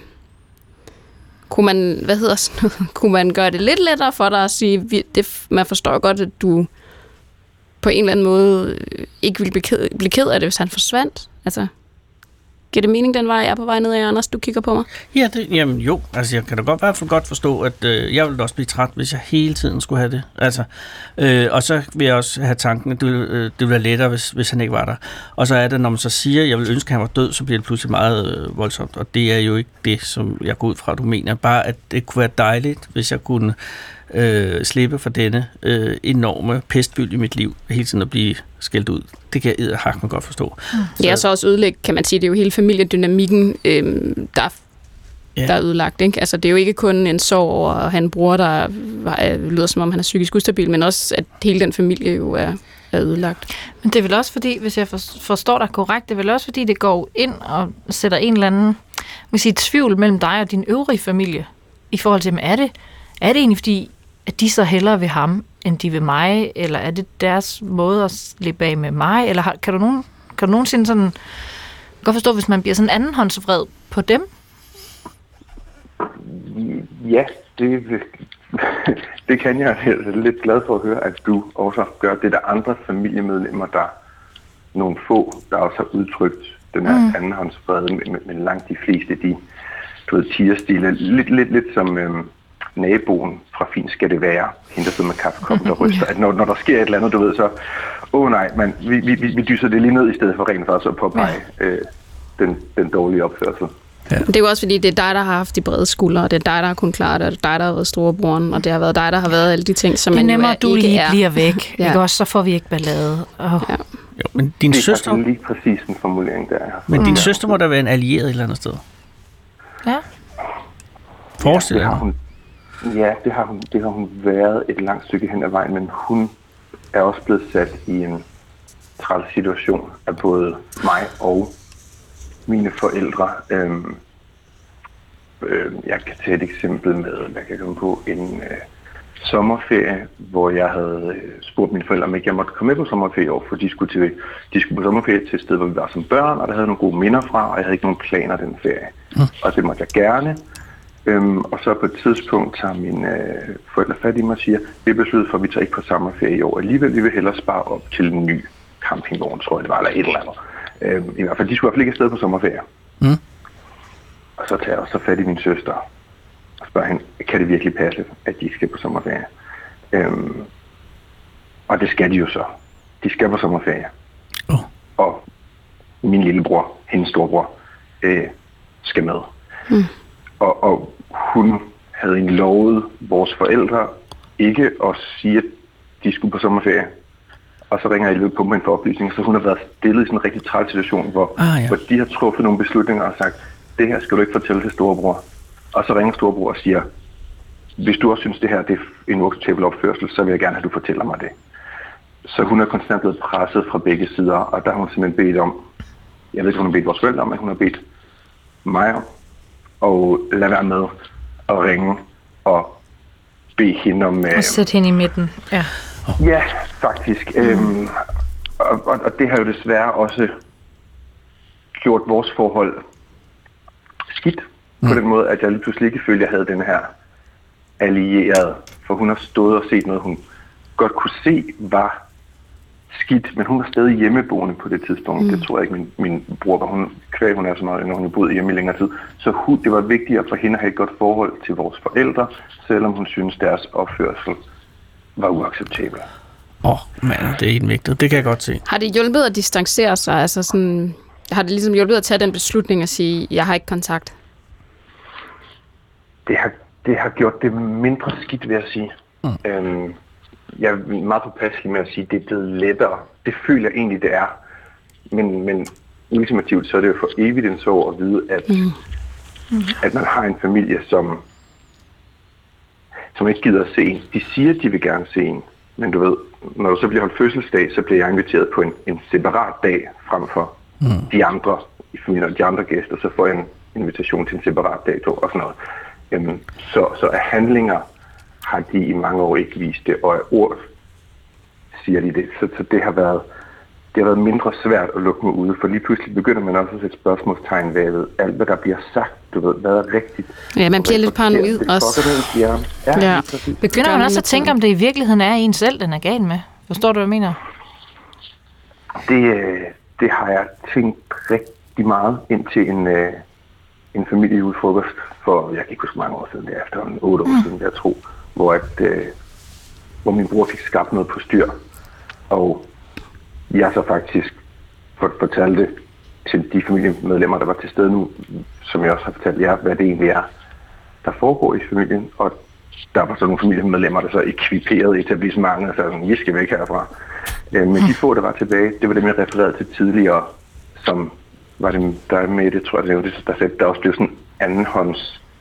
Kunne man, hvad hedder sådan noget, kunne man gøre det lidt lettere for dig at sige, det, man forstår godt, at du på en eller anden måde ikke ville blive ked, blive ked af det, hvis han forsvandt? Altså, giver det mening, den vej, jeg er på vej ned af, Anders, du kigger på mig? Ja, det, jamen jo. Altså, jeg kan da godt, i hvert fald godt forstå, at øh, jeg ville også blive træt, hvis jeg hele tiden skulle have det. Altså, øh, og så vil jeg også have tanken, at det ville, øh, det ville være lettere, hvis, hvis han ikke var der. Og så er det, når man så siger, at jeg vil ønske, at han var død, så bliver det pludselig meget øh, voldsomt. Og det er jo ikke det, som jeg går ud fra, du mener. Bare, at det kunne være dejligt, hvis jeg kunne øh, slippe for denne øh, enorme pestbyld i mit liv, hele tiden at blive skældt ud. Det kan jeg edderhak man godt forstå. Mm. Det er så også ødelægge, kan man sige, det er jo hele familiedynamikken, øhm, der ja. der er ødelagt. Ikke? Altså, det er jo ikke kun en sorg over at have en bror, der var, lyder som om han er psykisk ustabil, men også, at hele den familie jo er, er ødelagt. Men det er vel også fordi, hvis jeg forstår dig korrekt, det er vel også fordi, det går ind og sætter en eller anden man sige, tvivl mellem dig og din øvrige familie, i forhold til, er det, er det egentlig fordi, at de så hellere vil ham, end de vil mig, eller er det deres måde at slippe af med mig, eller har, kan du nogen, kan du nogensinde sådan, godt forstå, hvis man bliver sådan andenhåndsvred på dem? Ja, det, det kan jeg. Jeg er lidt glad for at høre, at du også gør det, der andre familiemedlemmer, der nogle få, der også har udtrykt den her mm. andenhåndsvrede, men, men langt de fleste, de du ved, tigerstile, lidt, lidt, lidt som øhm, naboen fra Fint skal det være, hende der sidder med kaffekoppen, der ryster, at når, når der sker et eller andet, du ved, så, åh oh, nej, man, vi, vi, vi dyser det lige ned, i stedet for rent faktisk at påpege ja. øh, den, den dårlige opførsel. Ja. Det er jo også fordi, det er dig, der har haft de brede skuldre, og det er dig, der har kunnet klare det, og det er dig, der har været storebroren, og det har været dig, der har været alle de ting, som man jo ikke er. Det er nemmere, du lige er. bliver væk, ja. Ikke også? Så får vi ikke ballade. Oh. Ja. Jo, men din det er søster... lige præcis en formulering, der er. Men din mm. søster må da være en allieret et eller andet sted. Ja. Forestil ja, dig. Hun, ja, det har, hun, det har hun været et langt stykke hen ad vejen, men hun er også blevet sat i en træls situation af både mig og mine forældre. Øhm, øh, jeg kan tage et eksempel med, hvad kan jeg komme på, en øh, sommerferie, hvor jeg havde øh, spurgt mine forældre, om ikke jeg måtte komme med på sommerferie i år, for de skulle, til, de skulle på sommerferie til et sted, hvor vi var som børn, og der havde nogle gode minder fra, og jeg havde ikke nogen planer den ferie. Mm. Og det måtte jeg gerne. Øhm, og så på et tidspunkt tager mine øh, forældre fat i mig og siger, vi er besluttet for, at vi tager ikke på sommerferie i år. Alligevel vi vil hellere spare op til en ny campingvogn, tror jeg det var, eller et eller andet. Øhm, I hvert fald, de skulle i hvert fald ikke afsted på sommerferie. Mm. Og så tager jeg også fat i min søster og spørger hende, kan det virkelig passe, at de skal på sommerferie? Øhm, og det skal de jo så. De skal på sommerferie. Oh. Og min lillebror, hendes storebror, øh, skal med. Mm. Og, og hun havde egentlig lovet vores forældre ikke at sige, at de skulle på sommerferie. Og så ringer jeg i løbet på mig for oplysning, så hun har været stillet i sådan en rigtig træls situation, hvor, ah, ja. hvor de har truffet nogle beslutninger og sagt, det her skal du ikke fortælle til storebror. Og så ringer storebror og siger, hvis du også synes, det her det er en uacceptabel opførsel, så vil jeg gerne, at du fortæller mig det. Så hun er konstant blevet presset fra begge sider, og der har hun simpelthen bedt om, jeg ved ikke, hun har bedt vores forældre om, men hun har bedt mig om, og lade være med at ringe og bede hende om... Og sætte hende i midten, ja. Ja, faktisk. Mm. Øhm, og, og, og det har jo desværre også gjort vores forhold skidt. Mm. På den måde, at jeg lige pludselig ikke følte, at jeg havde den her allierede. For hun har stået og set noget, hun godt kunne se var skidt, men hun var stadig hjemmeboende på det tidspunkt. Mm. Det tror jeg ikke, min, min bror var. Hun kvæg, hun er så meget, når hun har boet hjemme i længere tid. Så hun, det var vigtigere for hende at have et godt forhold til vores forældre, selvom hun synes, deres opførsel var uacceptabel. Åh, oh, mand, det er helt vigtigt. Det kan jeg godt se. Har det hjulpet at distancere sig? Altså sådan, har det ligesom hjulpet at tage den beslutning og sige, jeg har ikke kontakt? Det har, det har gjort det mindre skidt, vil jeg sige. Mm. Øhm, jeg er meget påpasselig med at sige, at det er blevet lettere. Det føler jeg egentlig, det er. Men, men ultimativt, så er det jo for evigt en sorg at vide, at, mm. Mm. at man har en familie, som, som ikke gider at se en. De siger, at de vil gerne se en. Men du ved, når du så bliver holdt fødselsdag, så bliver jeg inviteret på en, en separat dag frem for mm. de andre i familien og de andre gæster. Så får jeg en invitation til en separat dato og sådan noget. Jamen, så, så af handlinger har de i mange år ikke vist det, og af ord siger de det. Så, så det har været det har været mindre svært at lukke mig ude, for lige pludselig begynder man også at sætte spørgsmålstegn ved alt, hvad der bliver sagt. Du ved, hvad er rigtigt? Ja, man bliver lidt paranoid også. Det, ja, ja, ja. Begynder man også at tænke, om det i virkeligheden er en selv, den er gal med? Forstår du, hvad jeg mener? Det, det har jeg tænkt rigtig meget indtil en, en familiejulefrokost for, jeg kan ikke huske mange år siden, det er efterhånden otte år mm. siden, jeg tror, hvor, at, hvor min bror fik skabt noget på styr, og jeg så faktisk fortalte til de familiemedlemmer, der var til stede nu, som jeg også har fortalt jer, hvad det egentlig er, der foregår i familien. Og der var så nogle familiemedlemmer, der så ekviperede etablissementet og sagde sådan, vi skal væk herfra. Men de få, der var tilbage, det var dem, jeg refererede til tidligere, som var dem, der er med det, tror jeg, det der sagde, der også blev sådan andenhånds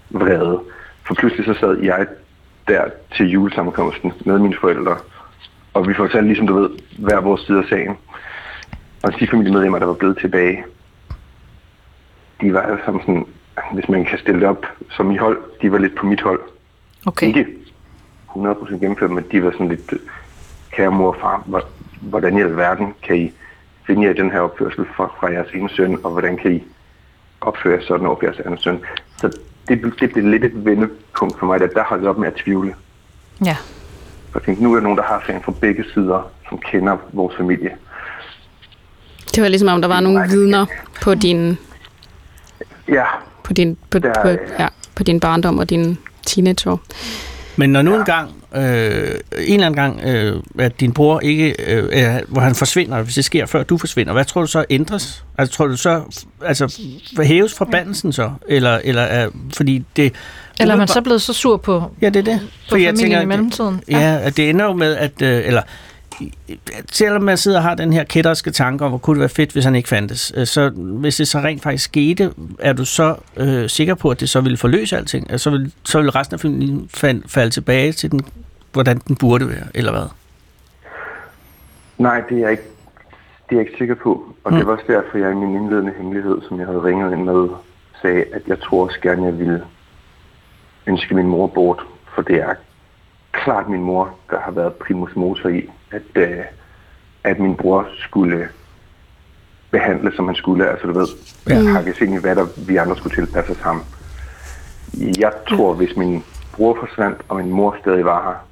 vrede. For pludselig så sad jeg der til julesammenkomsten med mine forældre, og vi fortalte ligesom du ved, hver vores side af sagen. Og de familiemedlemmer, der var blevet tilbage, de var alle sammen sådan, hvis man kan stille det op som i hold, de var lidt på mit hold. Okay. Ikke hundrede procent gennemført, men de var sådan lidt, kære mor og far, hvordan i alverden kan I finde jer i den her opførsel fra, fra jeres ene søn, og hvordan kan I opføre jer sådan over for jeres anden søn. Så det, det blev lidt et vendepunkt for mig, at der holdt op med at tvivle. Ja. Jeg tænkte, nu er der nogen, der har fan fra begge sider, som kender vores familie. Det var ligesom om, der var nogle vidner på din, ja. på din, på, der, på, ja, på din barndom og din teenageår. Men når nu en gang, øh, en eller anden gang, øh, at din bror ikke, øh, hvor han forsvinder, hvis det sker før du forsvinder, hvad tror du så ændres? Altså tror du så, altså hæves forbandelsen så? Eller, eller øh, fordi det... Eller er man så blevet så sur på, ja, det er det. på familien tænker, i mellemtiden? Ja, ja, at det ender jo med, at... Øh, eller selvom man sidder og har den her kætterske tanke om, hvor kunne det være fedt, hvis han ikke fandtes. Så hvis det så rent faktisk skete, er du så øh, sikker på, at det så ville forløse alting? Altså, så, vil, så vil resten af filmen fald, falde tilbage til, den, hvordan den burde være, eller hvad? Nej, det er jeg ikke, det er jeg ikke sikker på. Og mm. det var også derfor, jeg i min indledende hemmelighed, som jeg havde ringet ind med, sagde, at jeg tror også gerne, jeg ville ønske min mor bort. For det er klart min mor, der har været primus motor i, at, øh, at min bror skulle behandles, som han skulle. Altså du ved, ja. hakkes ind i, hvad der vi andre skulle tilpasse os ham. Jeg tror, hvis min bror forsvandt, og min mor stadig var her,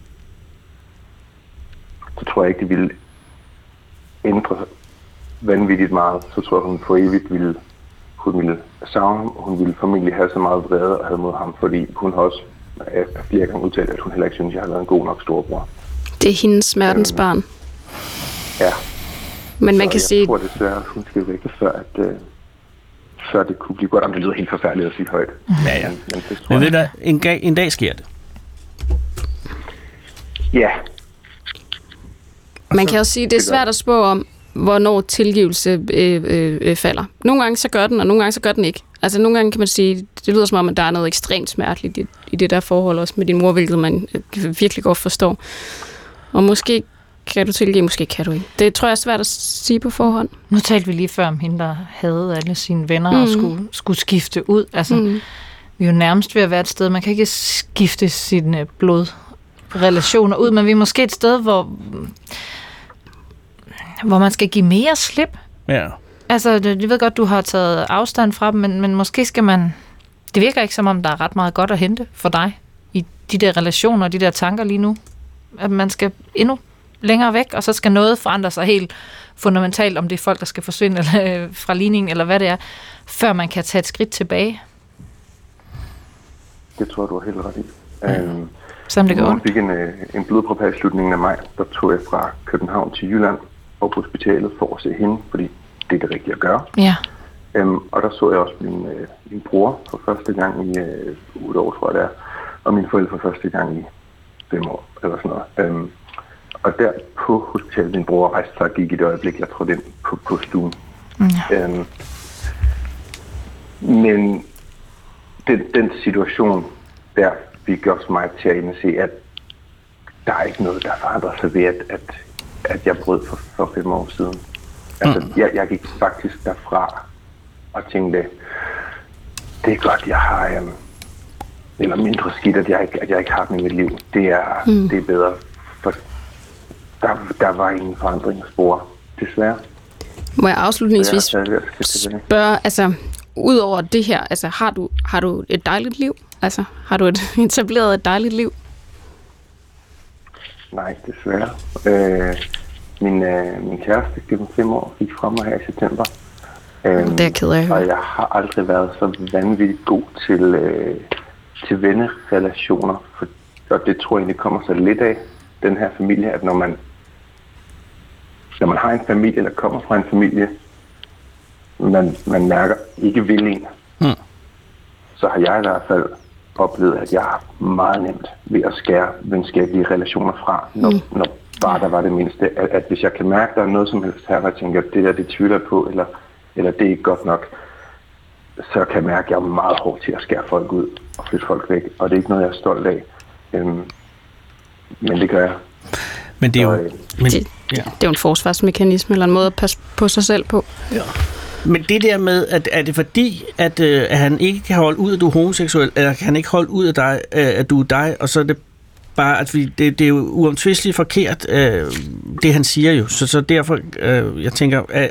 så tror jeg ikke, det ville ændre vanvittigt meget. Så tror jeg, hun for evigt ville, hun ville savne ham, og hun ville formentlig have så meget vrede og have mod ham, fordi hun har også flere gange udtalt, at hun heller ikke synes, at jeg har været en god nok storebror. Det er hendes smertens øhm, barn. Ja. Men man så kan jeg sige... Jeg tror desværre, at hun skal væk, før, at, uh, før det kunne blive godt. Om det lyder helt forfærdeligt at sige højt. Ja, ja. Men, men, det men ved du, en, dag, en dag sker det. Ja. Man kan også sige, at det er svært at spå om, hvornår tilgivelse øh, øh, falder. Nogle gange så gør den, og nogle gange så gør den ikke. Altså nogle gange kan man sige, det lyder som om, at der er noget ekstremt smerteligt i, i det der forhold også med din mor, hvilket man øh, virkelig godt forstår. Og måske kan du tilgive, måske kan du ikke. Det tror jeg er svært at sige på forhånd. Nu talte vi lige før om hende, der havde alle sine venner mm. og skulle, skulle skifte ud. Altså, mm. vi er jo nærmest ved at være et sted, man kan ikke skifte sine blodrelationer ud, men vi er måske et sted, hvor, hvor man skal give mere slip. Ja. Altså, jeg ved godt, du har taget afstand fra dem, men, men måske skal man... Det virker ikke som om, der er ret meget godt at hente for dig i de der relationer og de der tanker lige nu. At man skal endnu længere væk, og så skal noget forandre sig helt fundamentalt, om det er folk, der skal forsvinde eller, fra ligningen, eller hvad det er, før man kan tage et skridt tilbage. Det tror jeg, du har helt ret i. Mm. Øhm, Som det går. Jeg fik en, en blodprop her i slutningen af maj, der tog jeg fra København til Jylland og på hospitalet for at se hende, fordi det er det rigtige at gøre. Ja. Øhm, og der så jeg også min, øh, min bror for første gang i øh, otte år, tror jeg det er, og mine forældre for første gang i fem år, eller sådan noget. Øhm, og der på hospitalet, min bror rejste sig og gik i det øjeblik, jeg trådte ind på, på stuen. Ja. Øhm, men den, den situation der fik også mig til at se, at der er ikke noget, der forandrer sig ved, at, at, at jeg brød for, for fem år siden. Altså, mm. jeg, jeg gik faktisk derfra og tænkte, det er godt, jeg har, um, eller mindre skidt, at jeg ikke, at jeg ikke har den i mit liv. Det er, mm. det er bedre, for der, der var ingen forandring at spore, desværre. Må jeg afslutningsvis spørge, altså, ud over det her, altså, har du, har du et dejligt liv? Altså, har du et, etableret et dejligt liv? Nej, desværre. Øh, min, øh, min kæreste gennem fem år gik fra mig her i september. Øh, det er jeg ked af at høre. Og jeg har aldrig været så vanvittigt god til, øh, til vennerelationer. For, og det tror jeg egentlig kommer så lidt af, den her familie, at når man, når man har en familie, eller kommer fra en familie, man, man mærker ikke vil en, mm. så har jeg i hvert fald oplevet, at jeg har meget nemt ved at skære venskabelige relationer fra, når, mm. når bare der var det mindste. At, at hvis jeg kan mærke, at der er noget som helst her, og jeg tænker, at det der, det tvivler på, eller, eller det er ikke godt nok, så kan jeg mærke, at jeg er meget hård til at skære folk ud og flytte folk væk. Og det er ikke noget, jeg er stolt af. Øhm, men det gør jeg. Men det er jo... Så, øh, men, Det, ja. det er jo en forsvarsmekanisme, eller en måde at passe på sig selv på. Ja. Men det der med, at er det fordi, at, øh, at han ikke kan holde ud, at du er homoseksuel, eller kan han ikke holde ud af dig, øh, at du er dig, og så er det bare, at vi, det, det er jo uomtvisteligt forkert, øh, det han siger jo. Så, så derfor, øh, jeg tænker, at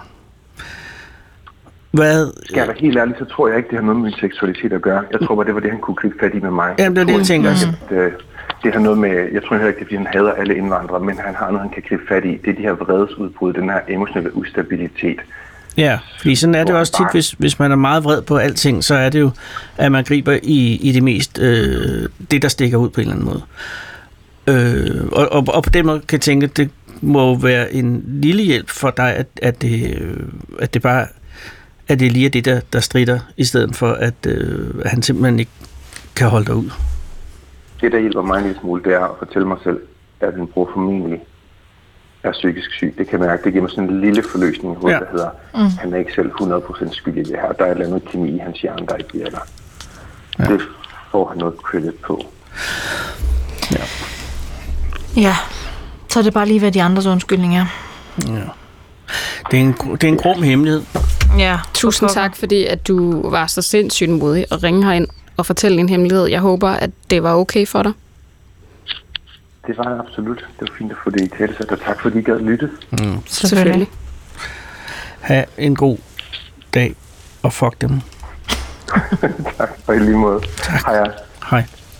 hvad... Skal jeg være helt ærlig, så tror jeg ikke, det har noget med min seksualitet at gøre. Jeg tror bare, det var det, han kunne gribe fat i med mig. Jamen, det er det, jeg tænker. At, øh, det har noget med, jeg tror heller ikke, det er, fordi han hader alle indvandrere, men han har noget, han kan gribe fat i. Det er de her vredesudbrud, den her emotionelle ustabilitet. Ja, fordi sådan er det også tit, hvis, hvis man er meget vred på alting, så er det jo, at man griber i, i det mest, øh, det der stikker ud på en eller anden måde. Øh, og, og, og på den måde kan jeg tænke, at det må være en lille hjælp for dig, at, at, det, at det bare at det lige er det, der, der stritter, i stedet for, at, øh, at han simpelthen ikke kan holde dig ud. Det, der hjælper mig en lille smule, det er at fortælle mig selv, at min bror formentlig er psykisk syg. Det kan mærke, det giver mig sådan en lille forløsning i hovedet, ja. Der hedder, mm. han er ikke selv hundrede procent skyldig i det her. Der er et eller andet kemi i hans hjerne, der ikke virker. Ja. Det får han noget credit på. Ja. Ja, så er det bare lige, hvad de andres undskyldning er. Ja. Det er en, det er en grum hemmelighed. Ja. Tusind tak, fordi at du var så sindssygt modig at ringe herind og fortælle en hemmelighed. Jeg håber, at det var okay for dig. Det var det absolut. Det var fint at få det i tale, og tak fordi I gad lytte. Mm. Selvfølgelig. Ha' en god dag, og fuck dem. Tak, og i lige måde. Tak. Hej. Hej.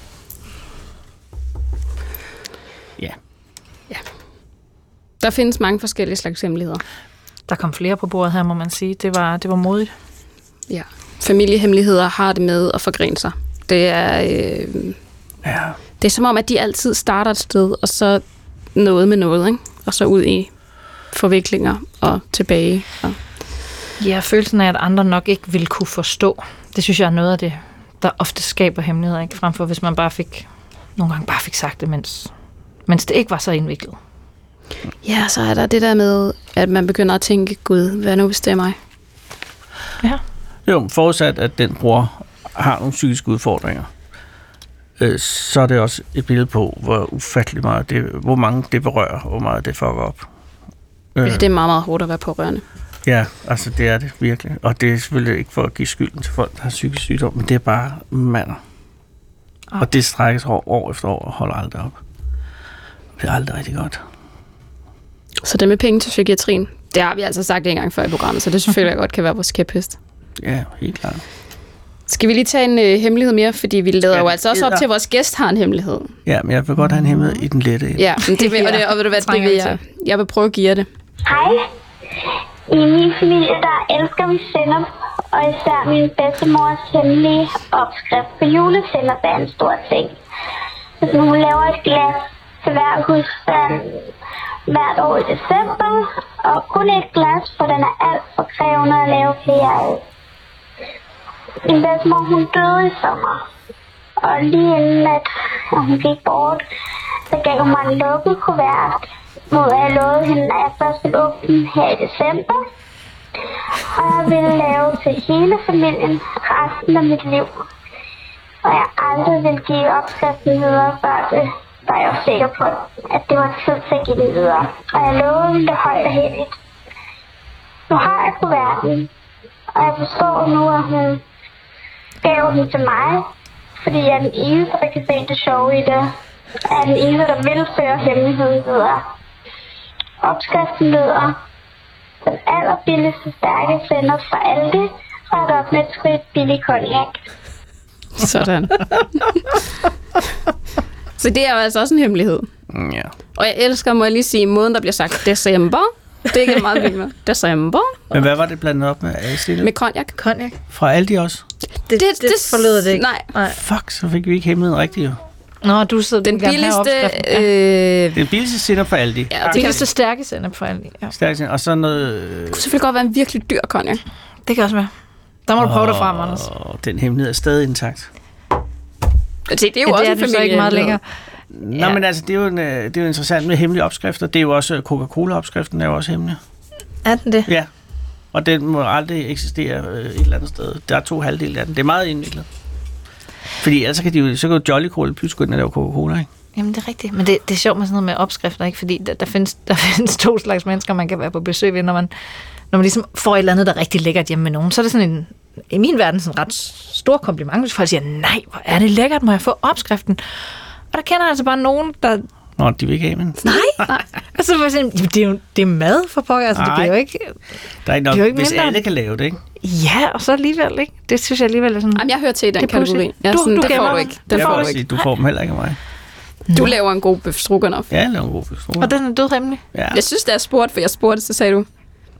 Ja. Ja. Der findes mange forskellige slags hemmeligheder. Der kom flere på bordet her, må man sige. Det var, det var modigt. Ja. Familiehemmeligheder har det med at forgrene sig. Det er, øh, Ja. det er som om, at de altid starter et sted, og så noget med noget, ikke? Og så ud i forviklinger og tilbage. Og Ja, følelsen af, at andre nok ikke ville kunne forstå. Det synes jeg er noget af det, der ofte skaber hemmeligheder, ikke? Fremfor hvis man bare fik, nogle gange bare fik sagt det, mens, mens det ikke var så indviklet. ja, så er der det der med, at man begynder at tænke, Gud, hvad nu hvis det er mig? Ja. Jo, forudsat, at den bror har nogle psykiske udfordringer, øh, så er det også et billede på, hvor ufattelig meget det, hvor mange det berører, hvor meget det fucker op. Øh, Ja, det er meget, meget hårdt at være pårørende. ja, altså det er det virkelig. Og det er selvfølgelig ikke for at give skylden til folk, der har psykisk sygdom, men det er bare mander. Ah. Og det strækkes år, år efter år og holder aldrig op. Det er aldrig rigtig godt. Så det med penge til psykiatrien, det har vi altså sagt en gang før i programmet, så det selvfølgelig godt kan være vores kæphest. Ja, helt klart. Skal vi lige tage en øh, hemmelighed mere? Fordi vi lader Ja, jo altså også op ja. til, at vores gæst har en hemmelighed. Ja, men jeg vil godt have en hemmelighed i den lette ende. Ja, men det vil, og, det, og ved du hvad, det trænger vil vi jeg. Jeg vil prøve at give jer det. Hej. I min familie, der elsker vi sennep, og især min bedstemors hemmelige opskrift på julesennep er en stor ting. Hvis hun laver et glas til hver husstand hvert år i december, og kun et glas, for den er alt for krævende at lave flere af. Min bedstemor, hun døde i sommer, og lige inden at hun gik bort, så gav hun mig en lukket kuvert, hvor jeg lovede hende, at jeg først ville åbne den her i december. Og jeg ville lave til hele familien resten af mit liv. Og jeg aldrig ville give opskriften videre, før det var jeg sikker på, at det var tid til at give den videre. Og jeg lovede det højt og heldigt. Nu har jeg kuverten, og jeg forstår nu, at hun gav den til mig, fordi jeg er den eneste, der kan se det sjove i det. Jeg er den eneste, der vil føre hemmeligheden videre. Opskriften lyder: den allerbilligste stærke sender fra Aldi, ret op med et skridt billig cognac. Sådan. Så det er jo altså også en hemmelighed. Ja. Og jeg elsker, må jeg lige sige, måden, der bliver sagt december. Det er ikke meget vildt med. December. Men hvad var det blandet op med? Stille? Med cognac. Cognac. Fra Aldi også? Det, det, det, det forlød det ikke. Nej. Nej. Fuck, så fik vi ikke hemmeligheden rigtigt jo. Nå, du sidder Den billigste... Ja. Øh, Den billigste sennep fra Aldi. Ja, Det billigste stærke sennep for alle. Ja. Stærk sennep. Og så noget... Øh, kunne selvfølgelig godt være en virkelig dyr cognac. Det kan også være. Der må du prøve dig frem, Anders. og den hemmelighed er stadig intakt. Det, det er jo Ja, også det er en den så ikke meget længere. Nå, men altså, det er jo, en, øh, det er jo interessant med hemmelige opskrifter. Det er jo også Coca-Cola-opskriften, er jo også hemmelig. Er den det? Ja. og den må aldrig eksistere øh, et eller andet sted. Der er to halvdele af den. Det er meget indviklet. Fordi ellers kan de jo, så kan jo Jolly Cola pludselig gå ind og lave Coca-Cola, ikke? Jamen, det er rigtigt. Men det, det er sjovt med sådan noget med opskrifter, ikke? Fordi der, der, findes, der findes to slags mennesker, man kan være på besøg ved, når man, når man ligesom får et eller andet, der er rigtig lækkert hjemme med nogen. Så er det sådan en, i min verden, sådan en ret stor kompliment, hvis folk siger, nej, hvor er det lækkert, må jeg få opskriften? Og der kender jeg altså bare nogen, der... Nå, de vil ikke have, men... Nej, nej. Altså, for eksempel, det er jo det er mad for pokker, altså, det bliver jo ikke... Der er ikke nok, det er jo ikke hvis mindre. alle kan lave det, ikke? Ja, og så alligevel, ikke? Det synes jeg alligevel er sådan... Jamen, jeg hører til i den det kategori. Ja, du, sådan, du den gemmer får du den. ikke. Den Jeg får vil du også ikke. sige, du får dem heller ikke af mig. Du laver en god bøf stroganoff. Ja, jeg laver en god fisk. Og den er dødrimelig. Ja. Jeg synes, da jeg spurgte, for jeg spurgte, så sagde du,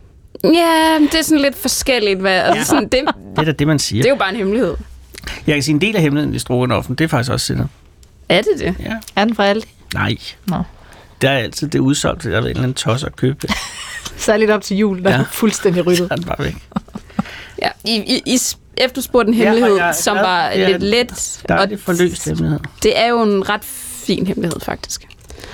ja, det er sådan lidt forskelligt. Hvad, altså, Ja. sådan, det, Det er da det, man siger. det er jo bare en hemmelighed. Jeg kan sige, en del af hemmeligheden i stroganoffen, det er faktisk også sindet. Er det det? Ja. Er den fra Aldi? Nej. Nå. Der er altid det udsolgt, så der er en eller anden tosser at købe det. Særligt op til jul, der Ja. er fuldstændig ryddet. Så er den bare væk. Ja, I, I, I efterspurgte en Ja, og hemmelighed, jeg er som glad. var Det er- lidt let. Der er og det forløst hemmelighed. det er jo en ret fin hemmelighed, faktisk.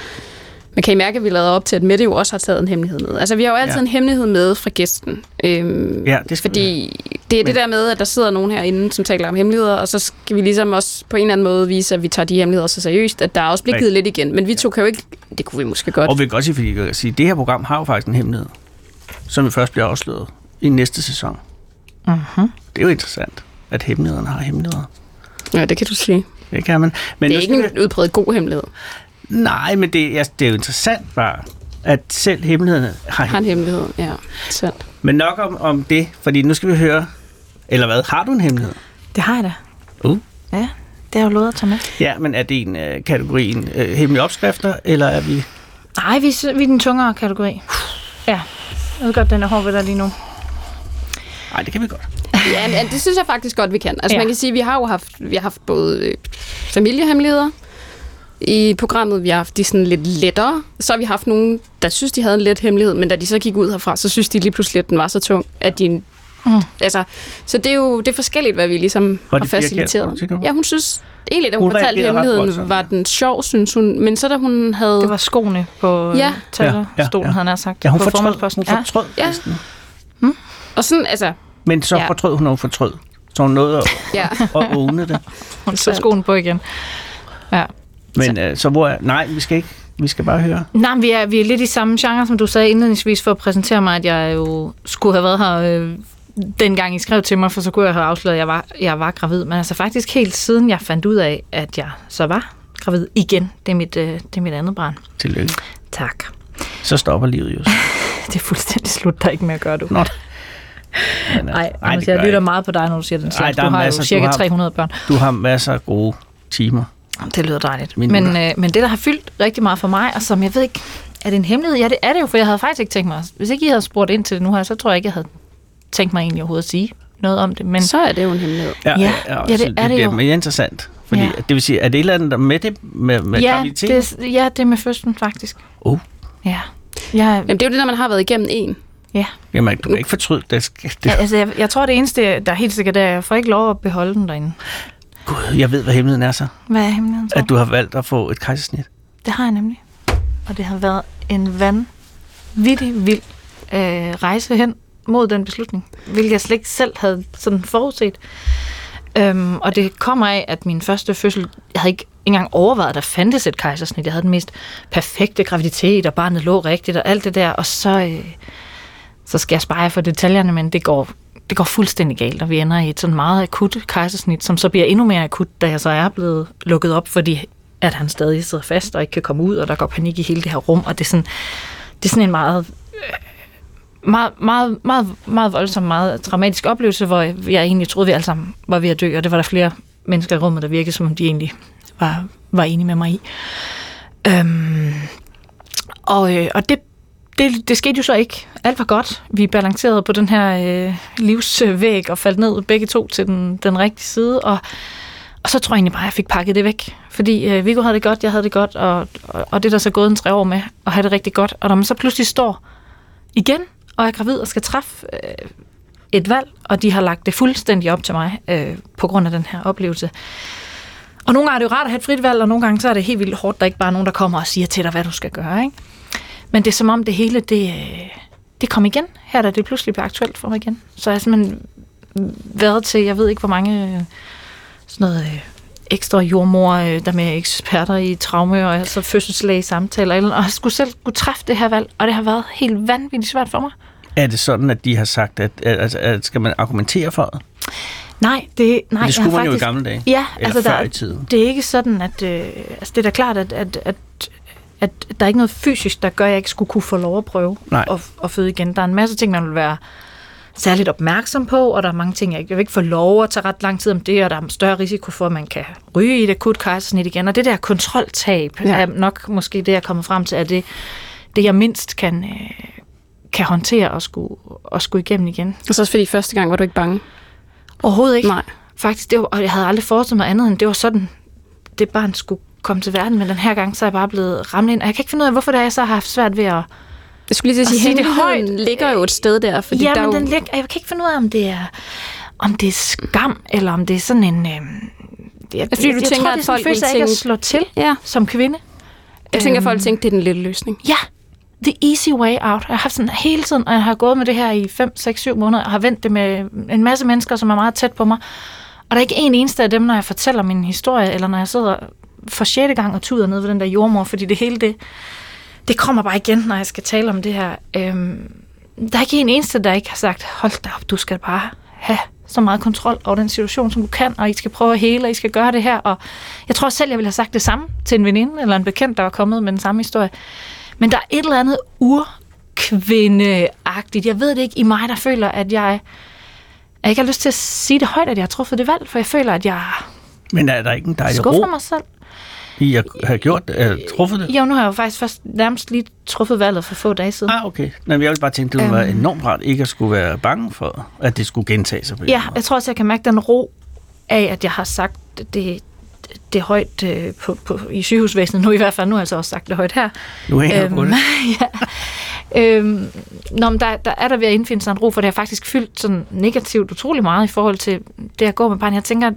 Men kan I mærke, at vi lavede op til, at Mette jo også har taget en hemmelighed med? Altså, vi har jo altid Ja. en hemmelighed med fra gæsten. Øhm, Ja, det skal fordi det er det der med, at der sidder nogen herinde, som taler om hemmeligheder, og så skal vi ligesom også på en eller anden måde vise, at vi tager de hemmeligheder så seriøst, at der også bliver givet lidt igen. Men vi to kan jo ikke... Det kunne vi måske godt. Og vi kan godt sige, fordi jeg kan sige, at det her program har jo faktisk en hemmelighed, som vi først bliver afsløret i næste sæson. Mm-hmm. Det er jo interessant, at hemmelighederne har hemmeligheder. Ja, det kan du sige. Det kan man. Men Det er nu ikke skal en udbredt god hemmelighed. vi... Nej, men det, ja, det er jo interessant bare, at selv hemmelighederne har Har en hemmeligheder. hemmelighed, ja. Sandt. Men nok om, om det, fordi nu skal vi høre... Eller hvad? Har du en hemmelighed? Det har jeg da. Uh. Ja, det har jeg jo lovet at tage med. Ja, men er det en uh, kategorien uh, hemmelige opskrifter, eller er vi... Nej, vi, er- vi er den tungere kategori. Ja, jeg ved godt, den er hård ved dig lige nu. Nej, det kan vi godt. Ja, men det synes jeg faktisk godt, vi kan. Altså, Ja. man kan sige, at vi har jo haft, vi har haft både øh, familiehemmeligheder i programmet. Vi har haft de sådan lidt lettere. Så har vi haft nogen, der synes, de havde en let hemmelighed, men da de så gik ud herfra, så synes de lige pludselig, at den var så tung, at de... Mm. Altså, så det er jo det er forskelligt, hvad vi ligesom Var har det Pia faciliteret. Kjærsgaard, tænker du? Ja, hun synes egentlig, da hun, Hun hun fortalte reagerede ret hemmeligheden, voldsomt. var den sjov, synes hun. Men så da hun havde... Det var skoene på Ja. ja. talerstolen, Ja, ja, ja. havde han nær sagt. Ja, hun på fortrød, formandsposten. hun fortrød Ja. næsten. Og sådan, altså... Men så Ja. fortrød hun, og hun fortrød. Så hun nåede at, Ja. at åbne det. Hun tog skoene på igen. Ja. Men øh, så hvor er... Nej, vi skal ikke. Vi skal bare høre. Nej, men vi er, vi er lidt i samme genre, som du sagde indledningsvis, for at præsentere mig, at jeg jo skulle have været her, øh, dengang I skrev til mig, for så kunne jeg have afsløret, at jeg var, jeg var gravid. Men altså faktisk helt siden jeg fandt ud af, at jeg så var gravid igen. Det er mit, øh, det er mit andet barn. Tillykke. Tak. Så stopper livet jo. Det er fuldstændig slut, der er ikke mere at gøre, du. Nå. Men, øh, Nej, nej, det jeg gør lytter ikke. meget på dig, når du siger den Ej, slags. der er Du har masser, jo du cirka har- tre hundrede børn. Du har masser af gode timer. Det lyder dejligt. Minutter. Men, øh, men det, der har fyldt rigtig meget for mig, og som jeg ved ikke, er det en hemmelighed? Ja, det er det jo, for jeg havde faktisk ikke tænkt mig. Hvis ikke I havde spurgt ind til det nu her, så tror jeg ikke, jeg havde tænkt mig egentlig overhovedet at sige noget om det. Men Så er det jo en hemmelighed. Ja, ja, det så er det bliver jo. mere interessant. Fordi Ja. det vil sige, er det et eller andet der med det med, med ja, graviditet? det, ja, det er med fødslen faktisk. Oh. Ja. Jeg, Jamen, det er jo det, når man har været igennem en. ja. Jamen, du kan ikke fortryde det. Skal- det. Ja, altså, jeg, jeg tror, det eneste, der er helt sikkert, det er, at jeg får ikke lov at beholde den derinde. Gud, jeg ved, hvad hemmeligheden er så. Hvad er hemmeligheden, tror At du har valgt at få et kejsersnit. Det har jeg nemlig. Og det har været en vanvittig vild øh, rejse hen mod den beslutning, hvilket jeg slet ikke selv havde sådan forudset. Øhm, og det kommer af, at min første fødsel, jeg havde ikke engang overvejet, at der fandtes et kejsersnit. Jeg havde den mest perfekte graviditet, og barnet lå rigtigt, og alt det der. Og så, øh, så skal jeg spare for detaljerne, men det går, det går fuldstændig galt, og vi ender i et sådan meget akut kejsersnit, som så bliver endnu mere akut, da jeg så er blevet lukket op, fordi at han stadig sidder fast og ikke kan komme ud, og der går panik i hele det her rum, og det er sådan, det er sådan en meget, meget, meget, meget, meget voldsom, meget dramatisk oplevelse, hvor jeg egentlig troede, vi alle sammen var ved at dø, og det var der flere mennesker i rummet, der virkede, som om de egentlig var, var enige med mig i. Øhm, og øh, og det, det, det skete jo så ikke. Alt var godt. Vi balancerede på den her øh, livsvæg og faldt ned begge to til den, den rigtige side, og Og så tror jeg egentlig bare, at jeg fik pakket det væk. Fordi øh, Viggo havde det godt, jeg havde det godt, og, og, og det er der så gået en tre år med, at have det rigtig godt. Og når man så pludselig står igen, og er gravid og skal træffe øh, et valg, og de har lagt det fuldstændig op til mig, øh, på grund af den her oplevelse. Og nogle gange er det jo rart at have et frit valg, og nogle gange så er det helt vildt hårdt, der er ikke bare nogen, der kommer og siger til dig, hvad du skal gøre. Ikke? Men det er som om det hele, det, øh, det kom igen. Her da det pludselig blev aktuelt for mig igen. Så jeg har simpelthen været til, jeg ved ikke hvor mange sådan noget øh, ekstra jordmor, øh, der med eksperter i traume og altså fødselslæge samtaler, og jeg skulle selv kunne træffe det her valg, og det har været helt vanvittigt svært for mig. Er det sådan, at de har sagt, at, at, at skal man argumentere for det? Nej, det, nej, det skulle man faktisk, jo i gamle dage. Ja, eller altså før der, i tiden. Det er ikke sådan, at øh, altså det er da klart, at, at, at, at der er ikke noget fysisk, der gør, at jeg ikke skulle kunne få lov at prøve at, at føde igen. Der er en masse ting, man vil være særligt opmærksom på, og der er mange ting, jeg vil ikke få lov at tage ret lang tid om det, og der er større risiko for, at man kan ryge i et akut kejsersnit igen. Og det der kontroltab ja. er nok måske det, jeg er kommet frem til, at det, det jeg mindst kan, øh, kan håndtere og skulle, og skulle igennem igen. Og så også fordi første gang var du ikke bange? Overhovedet ikke. Nej. Faktisk, det var, og jeg havde aldrig forestillet mig andet, end det var sådan, det barn skulle komme til verden, men den her gang, så er jeg bare blevet ramlet ind. Og jeg kan ikke finde ud af, hvorfor det er, jeg så har haft svært ved at Jeg skulle lige til at sige, det højt ligger jo et sted der. Fordi ja, der men jo... den ligger, jeg kan ikke finde ud af, om det er, om det er skam, eller om det er sådan en... Øh, jeg, fordi jeg, du jeg tænker, tror, at det er folk sådan en følelse af tænke... ikke at slå til ja. som kvinde. Jeg tænker, at folk øhm, tænker, det er den lille løsning. Ja, the easy way out. Jeg har haft sådan hele tiden, og jeg har gået med det her i fem, seks, syv måneder, og har vendt det med en masse mennesker, som er meget tæt på mig. Og der er ikke en eneste af dem, når jeg fortæller min historie, eller når jeg sidder for sjette gang og tuder ned ved den der jordmor, fordi det hele det, det kommer bare igen, når jeg skal tale om det her. Øhm, der er ikke en eneste, der ikke har sagt, hold da op, du skal bare have så meget kontrol over den situation, som du kan, og I skal prøve at hele, og I skal gøre det her. Og jeg tror selv, jeg ville have sagt det samme til en veninde, eller en bekendt, der var kommet med den samme historie. Men der er et eller andet urkvindeagtigt. Jeg ved det ikke i mig, der føler, at jeg, jeg ikke har lyst til at sige det højt, at jeg har truffet det valg, for jeg føler, at jeg Men er der ikke en dejlig skuffer ro mig selv. i at have gjort det, eller truffet det? Jo, nu har jeg jo faktisk først nærmest lige truffet valget for få dage siden. Ah, okay. Men jeg ville bare tænke, det ville være enormt rart ikke at skulle være bange for, at det skulle gentage sig på Ja, jeg tror også, jeg kan mærke den ro af, at jeg har sagt det, det højt øh, på, på, i sygehusvæsenet. Nu i hvert fald, nu har jeg altså også sagt det højt her. Nu hænger jeg øhm, på det. ja. øhm, Nå, men der, der er der ved at indfinde sig en ro, for det har faktisk fyldt sådan negativt utrolig meget i forhold til det at gå med barn. Jeg tænker,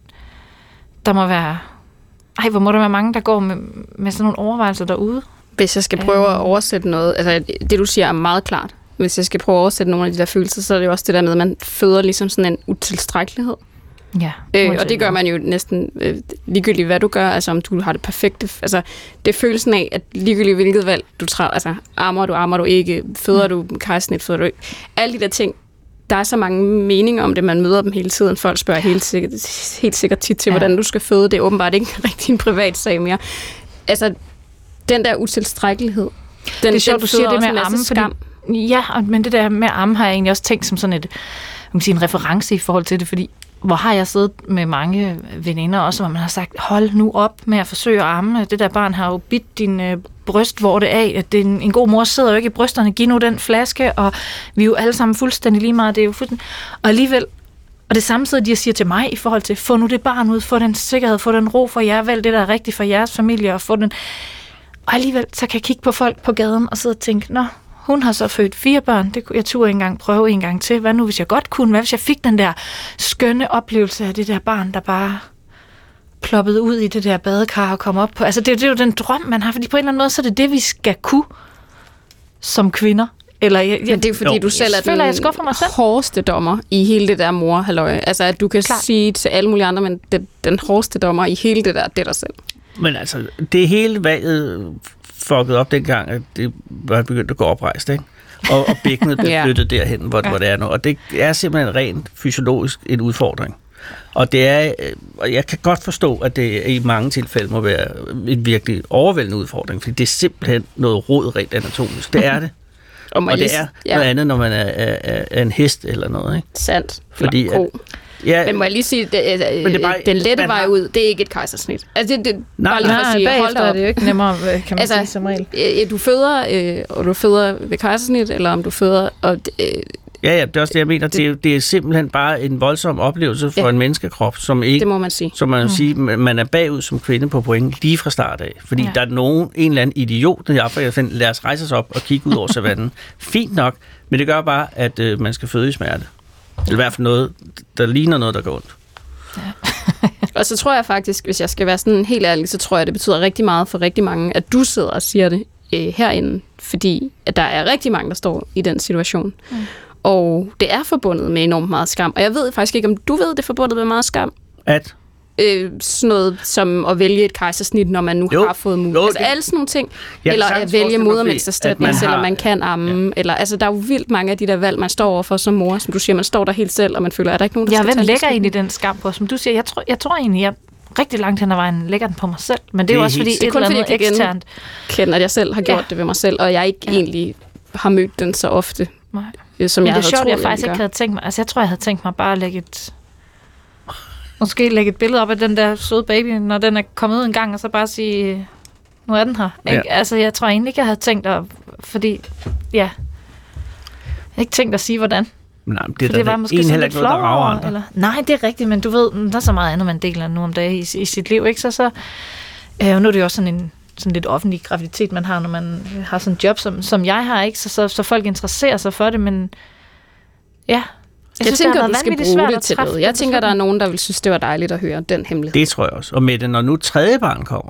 der må være... Ej, hvor må der være mange, der går med, med sådan nogle overvejelser derude. Hvis jeg skal prøve at oversætte noget, altså det du siger er meget klart. Hvis jeg skal prøve at oversætte nogle af de der følelser, så er det jo også det der med, at man føder ligesom sådan en utilstrækkelighed. Ja. Øh, og det gør man jo næsten øh, ligegyldigt, hvad du gør, altså om du har det perfekte. Altså det er følelsen af, at ligegyldigt hvilket valg du træder, altså armer du, armer du ikke, føder du kejsersnit, føder du ikke. Alle de der ting, der er så mange meninger om det, man møder dem hele tiden. Folk spørger helt sikkert, helt sikkert tit til, ja. hvordan du skal føde. Det er åbenbart ikke rigtig en privat sag mere. Altså, den der utilstrækkelighed, den, det er sjovt, du siger det med en amme, skam. Fordi, ja, men det der med amme har jeg egentlig også tænkt som sådan et, man kan sige, en reference i forhold til det, fordi hvor har jeg siddet med mange veninder også, hvor man har sagt, hold nu op med at forsøge at amme. Det der barn har jo bidt din øh, brystvorte af. At det er en, en god mor sidder jo ikke i brysterne. Giv nu den flaske, og vi er jo alle sammen fuldstændig lige meget. Det er jo fuldstændig... Og alligevel, og det samme sidder de siger til mig i forhold til, få nu det barn ud, få den sikkerhed, få den ro for jer, vælg det, der er rigtigt for jeres familie, og få den... Og alligevel, så kan jeg kigge på folk på gaden og sidde og tænke, nå, hun har så født fire børn, det kunne jeg turde ikke engang prøve en gang til. Hvad nu, hvis jeg godt kunne? Hvad hvis jeg fik den der skønne oplevelse af det der barn, der bare ploppede ud i det der badekar og kom op på? Altså, det, det er jo den drøm, man har, fordi på en eller anden måde, så er det det, vi skal kunne som kvinder. Eller, jeg, Men det er fordi, jo. du selv er føler, jeg den mig selv. hårdeste dommer i hele det der mor-halløj. Altså, at du kan Klar. sige til alle mulige andre, men det, den hårdeste dommer i hele det der, det er dig selv. Men altså, det hele valget fucket op dengang, at det var begyndt at gå oprejst, ikke? Og, og bækkenet blev flyttet ja. derhen, hvor, ja. hvor det er nu. Og det er simpelthen rent fysiologisk en udfordring. Og det er, og jeg kan godt forstå, at det i mange tilfælde må være en virkelig overvældende udfordring, fordi det er simpelthen noget rod rent anatomisk. Det er det. og, og det er ja. noget andet, når man er, er, er en hest eller noget, ikke? Sandt. Fordi at, Ja, men må jeg lige sige, det, det er bare, den lette vej ud, det er ikke et kejsersnit. Altså, det, det, nej, bare lige nej, sige, bagefter er det jo ikke nemmere, kan man altså, sige som regel. Du føder, øh, og du føder ved kejsersnit, eller om du føder... Og, øh, ja, ja, det er også det, jeg mener. Det, det er simpelthen bare en voldsom oplevelse for ja, en menneskekrop, som ikke... Det må man sige. Som man mm. sige, man er bagud som kvinde på point lige fra start af. Fordi ja. der er nogen, en eller anden idiot, der Afrika finder, lad os rejse os op og kigge ud over savannen. Fint nok, men det gør bare, at øh, man skal føde i smerte. Det er i hvert fald noget, der ligner noget, der går ondt. Ja. Og så tror jeg faktisk, hvis jeg skal være sådan helt ærlig, så tror jeg, det betyder rigtig meget for rigtig mange, at du sidder og siger det øh, herinde, fordi at der er rigtig mange, der står i den situation. Mm. Og det er forbundet med enormt meget skam. Og jeg ved faktisk ikke, om du ved, det er forbundet med meget skam. At? Øh, sådan noget som at vælge et kejsersnit, når man nu jo, har fået mulighed. Altså alle sådan nogle ting. Eller at vælge modermælkserstatning, selvom man kan amme. Ja. Eller, altså, der er jo vildt mange af de der valg, man står overfor som mor. Som du siger, man står der helt selv, og man føler, at der ikke nogen, der ja, skal tage hvem lægger egentlig den skam på? Som du siger, jeg tror, jeg tror egentlig, jeg rigtig langt hen ad vejen lægger den på mig selv. Men det er, det er jo også fordi, det er kun fordi, jeg eksternt kender, at jeg selv har gjort ja. det ved mig selv, og jeg ikke ja. egentlig har mødt den så ofte, Nej. som men jeg det er havde sjovt, troet, jeg faktisk ikke havde tænkt mig. Altså, jeg tror, jeg havde tænkt mig bare at lægge et... Måske lægge et billede op af den der søde baby, når den er kommet ud en gang, og så bare sige, nu er den her. Ja. Altså, jeg tror egentlig ikke, jeg havde tænkt at... Fordi, ja... Jeg har ikke tænkt at sige, hvordan. Nej, det er det var måske en sådan lidt lidt flov eller... Nej, det er rigtigt, men du ved, der er så meget andet, man deler nu om dagen i, i sit liv, ikke? Så, så øh, nu er det jo også sådan en sådan lidt offentlig graviditet, man har, når man har sådan en job, som, som jeg har, ikke? Så, så, så folk interesserer sig for det, men ja... Jeg, jeg synes, tænker, du skal bruge det til noget. Jeg tænker, der er nogen, der vil synes, det var dejligt at høre den hemmelighed. Det tror jeg også. Og med det, når nu tredje barn kommer...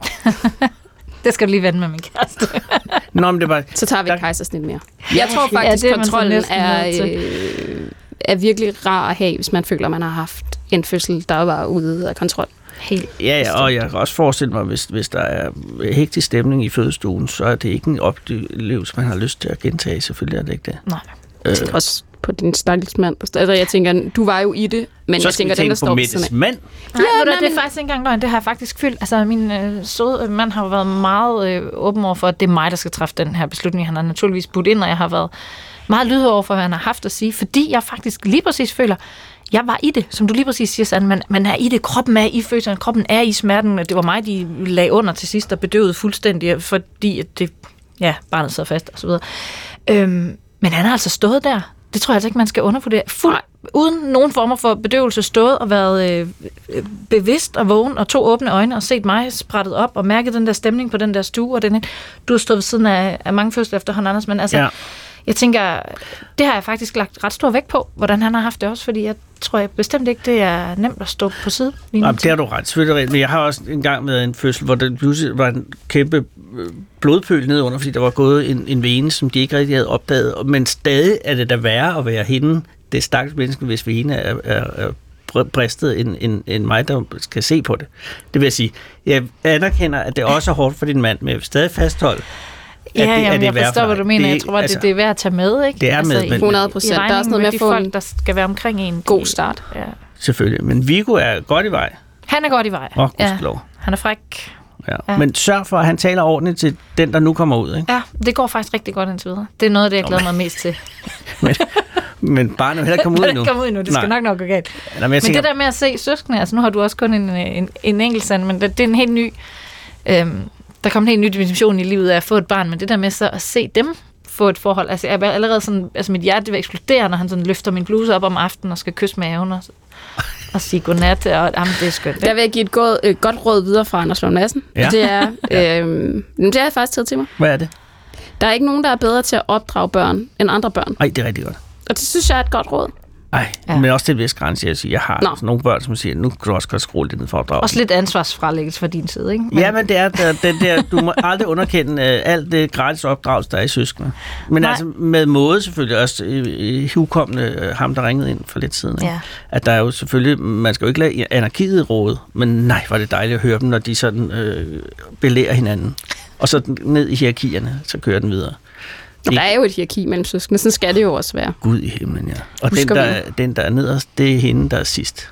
Det skal du lige vende med min kæreste. Nå, men det var... Så tager vi et kejsersnit mere. Jeg tror faktisk, at ja, kontrollen er, øh, er virkelig rar at have, hvis man føler, at man har haft en fødsel, der var ude af kontrol. Helt ja, ja, og jeg kan også forestille mig, hvis, hvis der er hektisk stemning i fødestuen, så er det ikke en oplevelse, man har lyst til at gentage. Selvfølgelig er det ikke det. Nej. Øh. Også på din stakkels mand. Altså, jeg tænker, du var jo i det, men så jeg tænker, den der står på sådan mand. Nej, ja, det er men... faktisk ikke engang løgn. Det har jeg faktisk fyldt. Altså, min øh, søde mand har været meget øh, åben over for, at det er mig, der skal træffe den her beslutning. Han har naturligvis budt ind, og jeg har været meget lydhør over for, hvad han har haft at sige, fordi jeg faktisk lige præcis føler, jeg var i det, som du lige præcis siger, Sande, man, man er i det, kroppen er i følelsen, kroppen er i smerten. Det var mig, de lagde under til sidst og bedøvede fuldstændig, fordi det, ja, barnet sad fast og så videre. Øhm, men han har altså stået der. Det tror jeg altså ikke, man skal undervurdere. Fuld, uden nogen former for bedøvelse, stået og været øh, bevidst og vågen og to åbne øjne og set mig sprættet op og mærket den der stemning på den der stue. Og den, du har stået ved siden af, af mange fødsler efterhånden, Anders, men altså, ja. Jeg tænker, det har jeg faktisk lagt ret stor vægt på, hvordan han har haft det også, fordi jeg tror jeg bestemt ikke, det er nemt at stå på side. Jamen, det har du ret, selvfølgelig. Men jeg har også engang med en fødsel, hvor der pludselig var en kæmpe blodpøl nedunder, fordi der var gået en, en vene, som de ikke rigtig havde opdaget. Men stadig er det da værre at være hende, det stakkels menneske, hvis vene er, er, er bristet, end, end, end mig, der skal se på det. Det vil jeg sige, jeg anerkender, at det også er hårdt for din mand, men jeg vil stadig fastholde, ja, det, jamen, det jeg forstår, hvad du mener. Det, jeg tror, altså, det, det er værd at tage med, ikke? Det er med, altså, men... hundrede procent. Der er også noget med at få folk, der skal være omkring en god start. Ja. Selvfølgelig. Men Viggo er godt i vej. Han er godt i vej. Åh, oh, ja. Han er fræk. Ja. Ja. Men sørg for, at han taler ordentligt til den, der nu kommer ud, ikke? Ja, det går faktisk rigtig godt indtil videre. Det er noget af det, jeg glæder mig mest til. men, men bare nu heller komme ud endnu. Det kommer ud endnu. Det skal Nej. nok nok gå galt. Ja, men, men tænker... det der med at se søskende, altså nu har du også kun en, en, en enkelt sand, men det, det er en helt ny... Øhm, der kommer en helt ny dimension i livet af at få et barn, men det der med så at se dem få et forhold, altså jeg er allerede sådan, altså mit hjerte vil eksplodere, når han sådan løfter min bluse op om aftenen og skal kysse maven og, og sige godnat, og jamen, det er skønt. Der vil jeg give et godt, et godt råd videre fra Anders Lund Madsen. Ja. Det er, øh, det har jeg faktisk taget til mig. Hvad er det? Der er ikke nogen, der er bedre til at opdrage børn end andre børn. Nej, det er rigtig godt. Og det synes jeg er et godt råd. Nej, ja. Men også til et vis grænse, jeg siger, jeg har Nå. nogle børn, som siger, nu kan du også godt skrue lidt ned for at opdrage. Også lidt ansvarsfralæggelse fra din side, ikke? Men... Ja, men det er der, den der, du må aldrig underkende uh, alt det gratis opdragelse, der er i søskende. Men Nej. altså med måde selvfølgelig også i hukommende uh, ham, der ringede ind for lidt siden. Ja. At der er jo selvfølgelig, man skal jo ikke lade anarkiet råde, men nej, var det dejligt at høre dem, når de sådan øh, belærer hinanden. Og så ned i hierarkierne, så kører den videre. Der er jo et hierarki mellem søskende, sådan skal det jo også være. Gud i himlen, ja. Og den der, den, der er nederst, det er hende, der er sidst.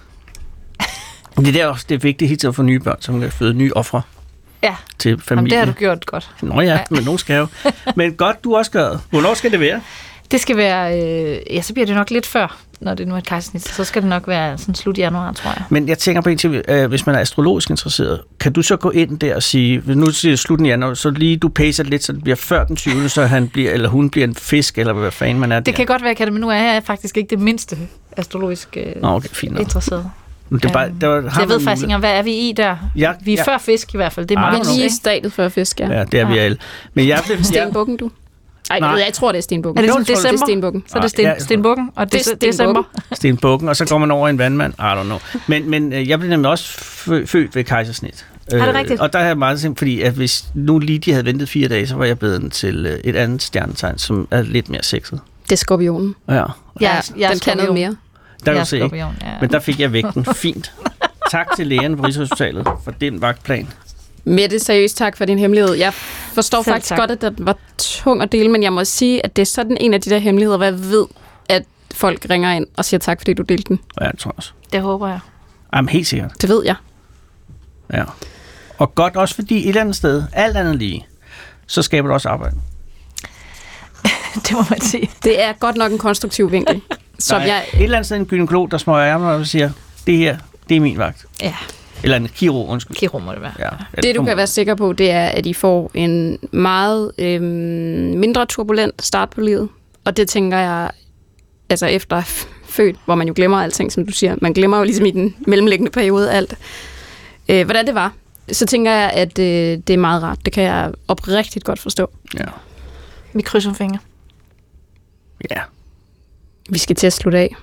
Det er der også, det er vigtigt helt til at få nye børn, som kan føde nye ofre ja. til familien. Jamen, det har du gjort godt. Nå ja, ja. Men nogen skal jo. Men godt, du også gør det. Hvornår skal det være? Det skal være, øh, ja, så bliver det nok lidt før, når det nu er et kejsersnit. Så skal det nok være sådan slut januar, tror jeg. Men jeg tænker på en ting, øh, hvis man er astrologisk interesseret, kan du så gå ind der og sige, nu siger det slut januar, så lige du pacer lidt, så det bliver før den tyvende, så han bliver, eller hun bliver en fisk, eller hvad fanden man er. Det der. Kan godt være, kan det, men nu er jeg faktisk ikke det mindste astrologisk øh, Nå, okay, fint interesseret. Det er bare, der var, så jeg ved faktisk ikke, hvad er vi i der? Ja, vi er ja. før fisk i hvert fald. Det er meget. Vi er lige i stadiet før fisk, ja. Ja, det er vi alle. Men jeg blev Stenbukken, du. Ej, jeg, ved, jeg tror, det er Stenbukken. Er det sådan december? Det er Stenbukken. Så er det sten, ja, Stenbukken, og det er december. Stenbukken, og så går man over en vandmand. I don't know. Men, men jeg blev nemlig også født ved kejsersnit. Er det rigtigt? Og der er jeg meget simpelthen, fordi at hvis nu lige de havde ventet fire dage, så var jeg blevet til øh, et andet stjernetegn, som er lidt mere sexet. Det er skorpionen. Ja. Jeg, Ja, jeg den kan noget mere. Der kan Jeg du se, er ikke? skorpion, ja. Men der fik jeg vægten fint. Tak til lægerne på Rigshospitalet for den vagtplan. Mette, seriøst tak for din hemmelighed. Jeg forstår Selv faktisk tak. godt, at det var tung at dele, men jeg må sige, at det er sådan en af de der hemmeligheder, hvor jeg ved, at folk ringer ind og siger tak, fordi du delte den. Ja, det tror jeg også. Det håber jeg. Jamen, helt sikkert. Det ved jeg. Ja. Og godt også, fordi et eller andet sted, alt andet lige, så skaber det også arbejde. Det må man sige. Det er godt nok en konstruktiv vinkel. Som Der er jeg, et eller andet sted en gynekolog, der smøger ærmer og siger, det her, det er min vagt. Ja, Eller en kirurg, undskyld. kirurg må det være. Ja, det, du kan være sikker på, det er, at I får en meget øhm, mindre turbulent start på livet. Og det tænker jeg, altså efter at f- født, hvor man jo glemmer alting, som du siger. Man glemmer jo ligesom i den mellemliggende periode alt. Øh, hvordan det var. Så tænker jeg, at øh, det er meget rart. Det kan jeg oprigtigt godt forstå. Ja. Vi krydser fingre. Ja. Vi skal til at slutte af.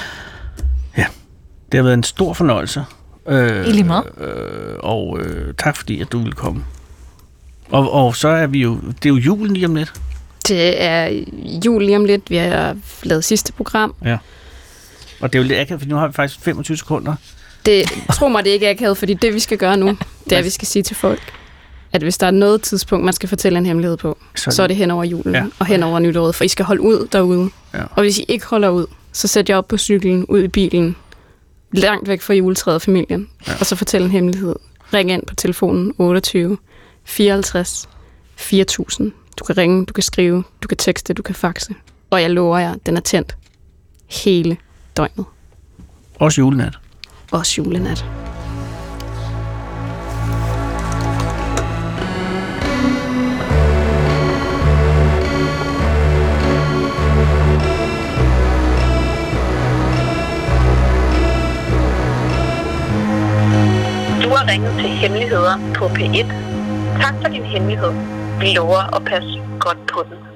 Det har været en stor fornøjelse. Øh, I lige måde. Øh, og øh, tak fordi, at du ville komme. Og, og så er vi jo, det er jo julen lige om lidt. Det er jul lige om lidt. Vi har lavet sidste program. Ja. Og det er jo lidt akavet, for nu har vi faktisk femogtyve sekunder. Det, tro mig, det ikke er akavet, fordi det, vi skal gøre nu, det er, at vi skal sige til folk, at hvis der er noget tidspunkt, man skal fortælle en hemmelighed på, så, så er det hen over julen Ja. og hen over nytåret, for I skal holde ud derude. Ja. Og hvis I ikke holder ud, så sæt jer op på cyklen, ud i bilen, langt væk fra juletræet og familien, ja. Og så fortæl en hemmelighed. Ring ind på telefonen otteogtyve fireoghalvtreds fire tusind. Du kan ringe, du kan skrive, du kan tekste, du kan faxe. Og jeg lover jer, den er tændt hele døgnet. Også julenat. Også julenat. Du har ringet til Hemmeligheder på P et. Tak for din hemmelighed. Vi lover at passe godt på den.